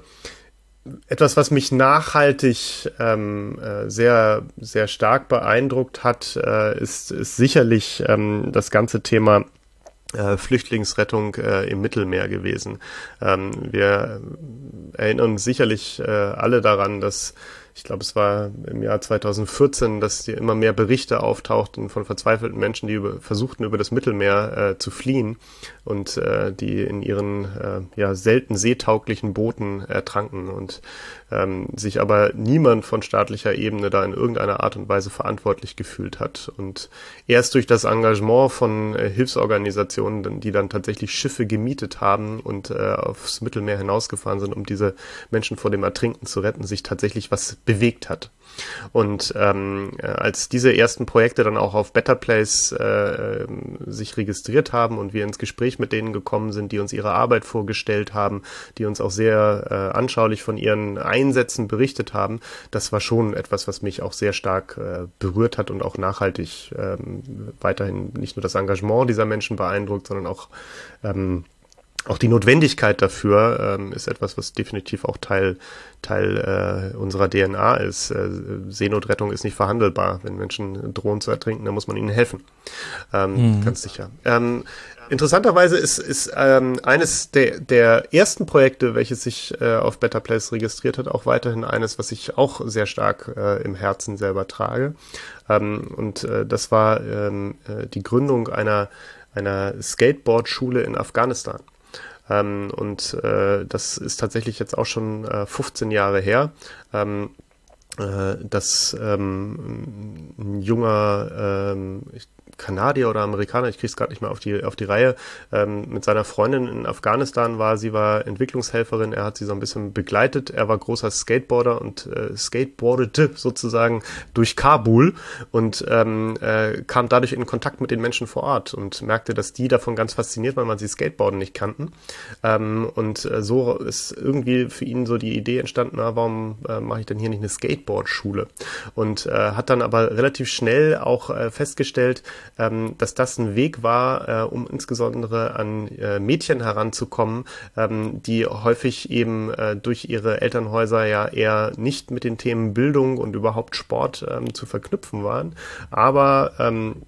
etwas, was mich nachhaltig ähm, äh, sehr, sehr stark beeindruckt hat, äh, ist, ist sicherlich ähm, das ganze Thema äh, Flüchtlingsrettung äh, im Mittelmeer gewesen. Ähm, wir erinnern uns sicherlich äh, alle daran, dass ich glaube, es war im Jahr zweitausendvierzehn, dass hier immer mehr Berichte auftauchten von verzweifelten Menschen, die über, versuchten, über das Mittelmeer äh, zu fliehen und äh, die in ihren äh, ja selten seetauglichen Booten ertranken und ähm, sich aber niemand von staatlicher Ebene da in irgendeiner Art und Weise verantwortlich gefühlt hat. Und erst durch das Engagement von äh, Hilfsorganisationen, die dann tatsächlich Schiffe gemietet haben und äh, aufs Mittelmeer hinausgefahren sind, um diese Menschen vor dem Ertrinken zu retten, sich tatsächlich was bewegt hat. Und ähm, als diese ersten Projekte dann auch auf Better Place äh, sich registriert haben und wir ins Gespräch mit denen gekommen sind, die uns ihre Arbeit vorgestellt haben, die uns auch sehr äh, anschaulich von ihren Einsätzen berichtet haben, das war schon etwas, was mich auch sehr stark äh, berührt hat und auch nachhaltig ähm, weiterhin nicht nur das Engagement dieser Menschen beeindruckt, sondern auch ähm, Auch die Notwendigkeit dafür ähm, ist etwas, was definitiv auch Teil Teil äh, unserer D N A ist. Äh, Seenotrettung ist nicht verhandelbar. Wenn Menschen drohen zu ertrinken, dann muss man ihnen helfen. Ähm, mhm. Ganz sicher. Ähm, interessanterweise ist, ist ähm, eines der, der ersten Projekte, welches sich äh, auf Better Place registriert hat, auch weiterhin eines, was ich auch sehr stark äh, im Herzen selber trage. Ähm, und äh, das war ähm, äh, die Gründung einer, einer Skateboard-Schule in Afghanistan. Ähm, und äh, das ist tatsächlich jetzt auch schon äh, fünfzehn Jahre her, ähm, äh, dass ähm, ein junger ähm, ich, Kanadier oder Amerikaner, ich krieg's gerade nicht mehr auf die auf die Reihe, ähm, mit seiner Freundin in Afghanistan war. Sie war Entwicklungshelferin, er hat sie so ein bisschen begleitet. Er war großer Skateboarder und äh, skateboardete sozusagen durch Kabul und ähm, äh, kam dadurch in Kontakt mit den Menschen vor Ort und merkte, dass die davon ganz fasziniert waren, weil sie Skateboarden nicht kannten. Ähm, und äh, so ist irgendwie für ihn so die Idee entstanden, na, warum äh, mache ich denn hier nicht eine Skateboard-Schule? Und äh, hat dann aber relativ schnell auch äh, festgestellt, Ähm, dass das ein Weg war, äh, um insbesondere an äh, Mädchen heranzukommen, ähm, die häufig eben äh, durch ihre Elternhäuser ja eher nicht mit den Themen Bildung und überhaupt Sport ähm, zu verknüpfen waren, aber ähm,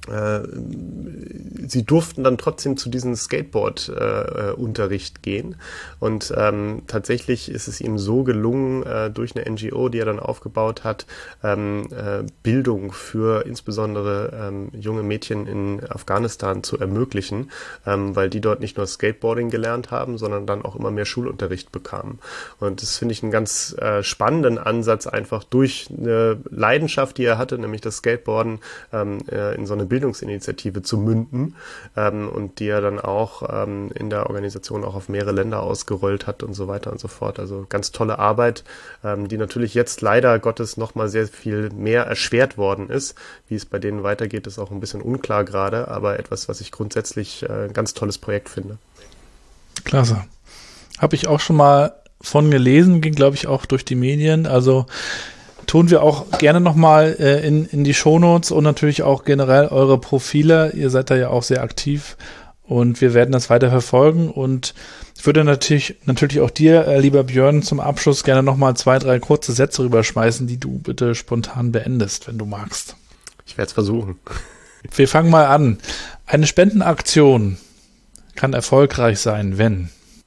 äh, sie durften dann trotzdem zu diesem Skateboard-Unterricht äh, gehen. Und ähm, tatsächlich ist es ihm so gelungen, äh, durch eine N G O, die er dann aufgebaut hat, ähm, äh, Bildung für insbesondere ähm, junge Mädchen in Afghanistan zu ermöglichen, ähm, weil die dort nicht nur Skateboarding gelernt haben, sondern dann auch immer mehr Schulunterricht bekamen. Und das finde ich einen ganz äh, spannenden Ansatz, einfach durch eine Leidenschaft, die er hatte, nämlich das Skateboarden, ähm, äh, in so eine Bildungsinitiative zu münden, ähm, und die er dann auch ähm, in der Organisation auch auf mehrere Länder ausgerollt hat und so weiter und so fort. Also ganz tolle Arbeit, ähm, die natürlich jetzt leider Gottes nochmal sehr viel mehr erschwert worden ist. Wie es bei denen weitergeht, ist auch ein bisschen unklar gerade, aber etwas, was ich grundsätzlich äh, ein ganz tolles Projekt finde. Klasse. Habe ich auch schon mal von gelesen, ging glaube ich auch durch die Medien, also tun wir auch gerne nochmal äh, in, in die Shownotes und natürlich auch generell eure Profile. Ihr seid da ja auch sehr aktiv und wir werden das weiter verfolgen. Und ich würde natürlich, natürlich auch dir, äh, lieber Björn, zum Abschluss gerne nochmal zwei, drei kurze Sätze rüberschmeißen, die du bitte spontan beendest, wenn du magst. Ich werde es versuchen. Wir fangen mal an. Eine Spendenaktion kann erfolgreich sein, wenn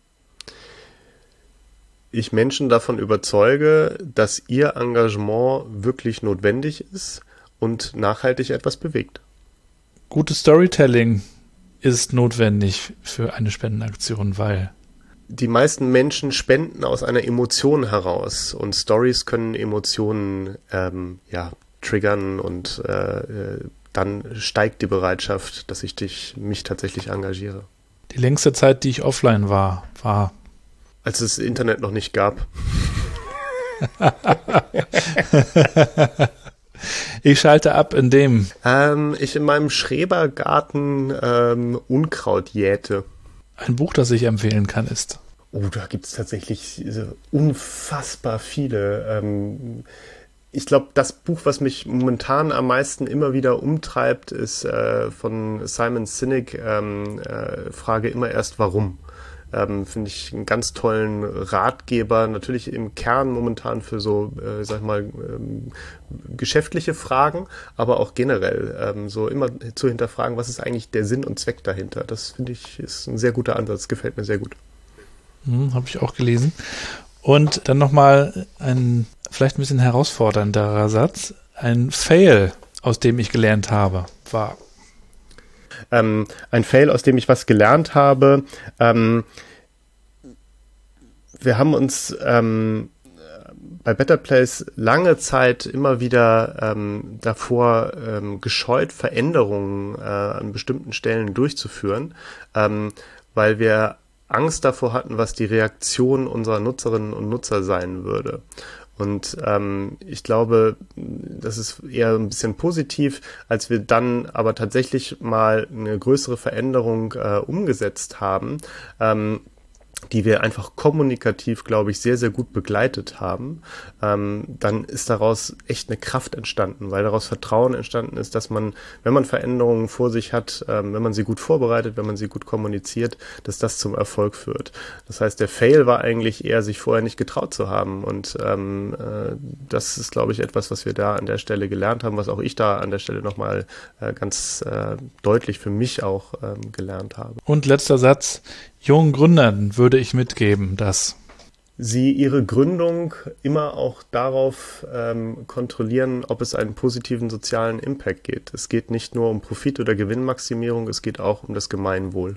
ich Menschen davon überzeuge, dass ihr Engagement wirklich notwendig ist und nachhaltig etwas bewegt. Gutes Storytelling ist notwendig für eine Spendenaktion, weil die meisten Menschen spenden aus einer Emotion heraus und Stories können Emotionen ähm, ja, triggern und äh, dann steigt die Bereitschaft, dass ich dich, mich tatsächlich engagiere. Die längste Zeit, die ich offline war, war als es das Internet noch nicht gab. Ich schalte ab in dem. Ähm, ich in meinem Schrebergarten ähm, Unkraut jäte. Ein Buch, das ich empfehlen kann, ist. Oh, da gibt es tatsächlich unfassbar viele. Ähm, ich glaube, das Buch, was mich momentan am meisten immer wieder umtreibt, ist äh, von Simon Sinek, ähm, äh, Frage immer erst warum. Ähm, finde ich einen ganz tollen Ratgeber, natürlich im Kern momentan für so, äh, sag ich mal, ähm, geschäftliche Fragen, aber auch generell ähm, so immer zu hinterfragen, was ist eigentlich der Sinn und Zweck dahinter. Das finde ich ist ein sehr guter Ansatz, gefällt mir sehr gut. Hm, habe ich auch gelesen. Und dann nochmal ein vielleicht ein bisschen herausfordernderer Satz. Ein Fail, aus dem ich gelernt habe, war... Ähm, ein Fail, aus dem ich was gelernt habe. Ähm, wir haben uns ähm, bei Better Place lange Zeit immer wieder ähm, davor ähm, gescheut, Veränderungen äh, an bestimmten Stellen durchzuführen, ähm, weil wir Angst davor hatten, was die Reaktion unserer Nutzerinnen und Nutzer sein würde. Und ähm, ich glaube, das ist eher ein bisschen positiv, als wir dann aber tatsächlich mal eine größere Veränderung äh, umgesetzt haben, ähm, die wir einfach kommunikativ, glaube ich, sehr, sehr gut begleitet haben, ähm, dann ist daraus echt eine Kraft entstanden, weil daraus Vertrauen entstanden ist, dass man, wenn man Veränderungen vor sich hat, ähm, wenn man sie gut vorbereitet, wenn man sie gut kommuniziert, dass das zum Erfolg führt. Das heißt, der Fail war eigentlich eher, sich vorher nicht getraut zu haben und ähm, äh, das ist, glaube ich, etwas, was wir da an der Stelle gelernt haben, was auch ich da an der Stelle nochmal äh, ganz äh, deutlich für mich auch ähm, gelernt habe. Und letzter Satz. Jungen Gründern würde ich mitgeben, dass sie ihre Gründung immer auch darauf ähm, kontrollieren, ob es einen positiven sozialen Impact geht. Es geht nicht nur um Profit- oder Gewinnmaximierung, es geht auch um das Gemeinwohl.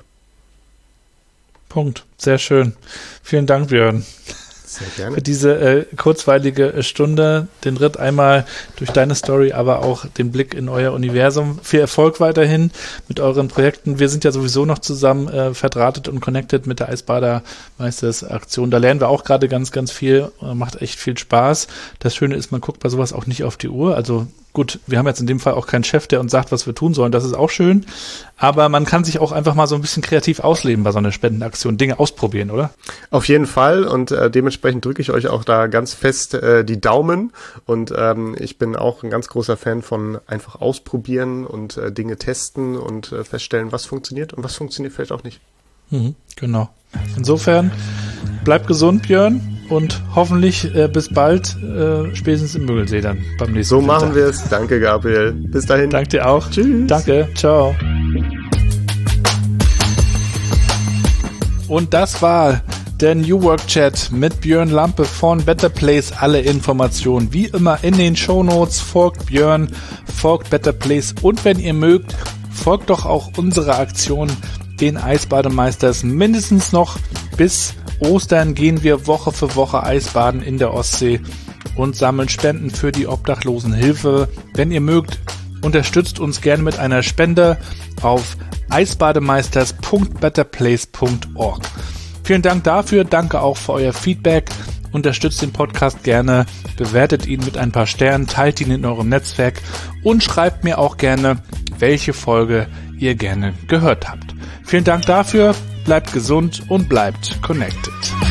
Punkt. Sehr schön. Vielen Dank, Björn. Sehr gerne. Für diese äh, kurzweilige Stunde, den Ritt einmal durch deine Story, aber auch den Blick in euer Universum. Viel Erfolg weiterhin mit euren Projekten. Wir sind ja sowieso noch zusammen äh, verdrahtet und connected mit der Eisbader-Meisters-Aktion. Da lernen wir auch gerade ganz, ganz viel. Äh, macht echt viel Spaß. Das Schöne ist, man guckt bei sowas auch nicht auf die Uhr. Also gut, wir haben jetzt in dem Fall auch keinen Chef, der uns sagt, was wir tun sollen. Das ist auch schön. Aber man kann sich auch einfach mal so ein bisschen kreativ ausleben bei so einer Spendenaktion. Dinge ausprobieren, oder? Auf jeden Fall. Und äh, dementsprechend drücke ich euch auch da ganz fest äh, die Daumen. Und ähm, ich bin auch ein ganz großer Fan von einfach ausprobieren und äh, Dinge testen und äh, feststellen, was funktioniert und was funktioniert vielleicht auch nicht. Mhm, genau. Insofern, bleib gesund, Björn. und hoffentlich äh, bis bald, äh, spätestens im Müggelsee dann beim nächsten So Winter. machen wir es. Danke, Gabriel. Bis dahin. Danke dir auch. Tschüss. Danke. Ciao. Und das war der New Work Chat mit Björn Lampe von Better Place. Alle Informationen wie immer in den Shownotes. Folgt Björn, folgt Better Place und wenn ihr mögt, folgt doch auch unserer Aktion, den Eisbademeisters. Mindestens noch bis Ostern gehen wir Woche für Woche Eisbaden in der Ostsee und sammeln Spenden für die Obdachlosenhilfe. Wenn ihr mögt, unterstützt uns gerne mit einer Spende auf eisbademeisters punkt betterplace punkt org. Vielen Dank dafür, danke auch für euer Feedback. Unterstützt den Podcast gerne, bewertet ihn mit ein paar Sternen, teilt ihn in eurem Netzwerk und schreibt mir auch gerne, welche Folge ihr gerne gehört habt. Vielen Dank dafür, bleibt gesund und bleibt connected.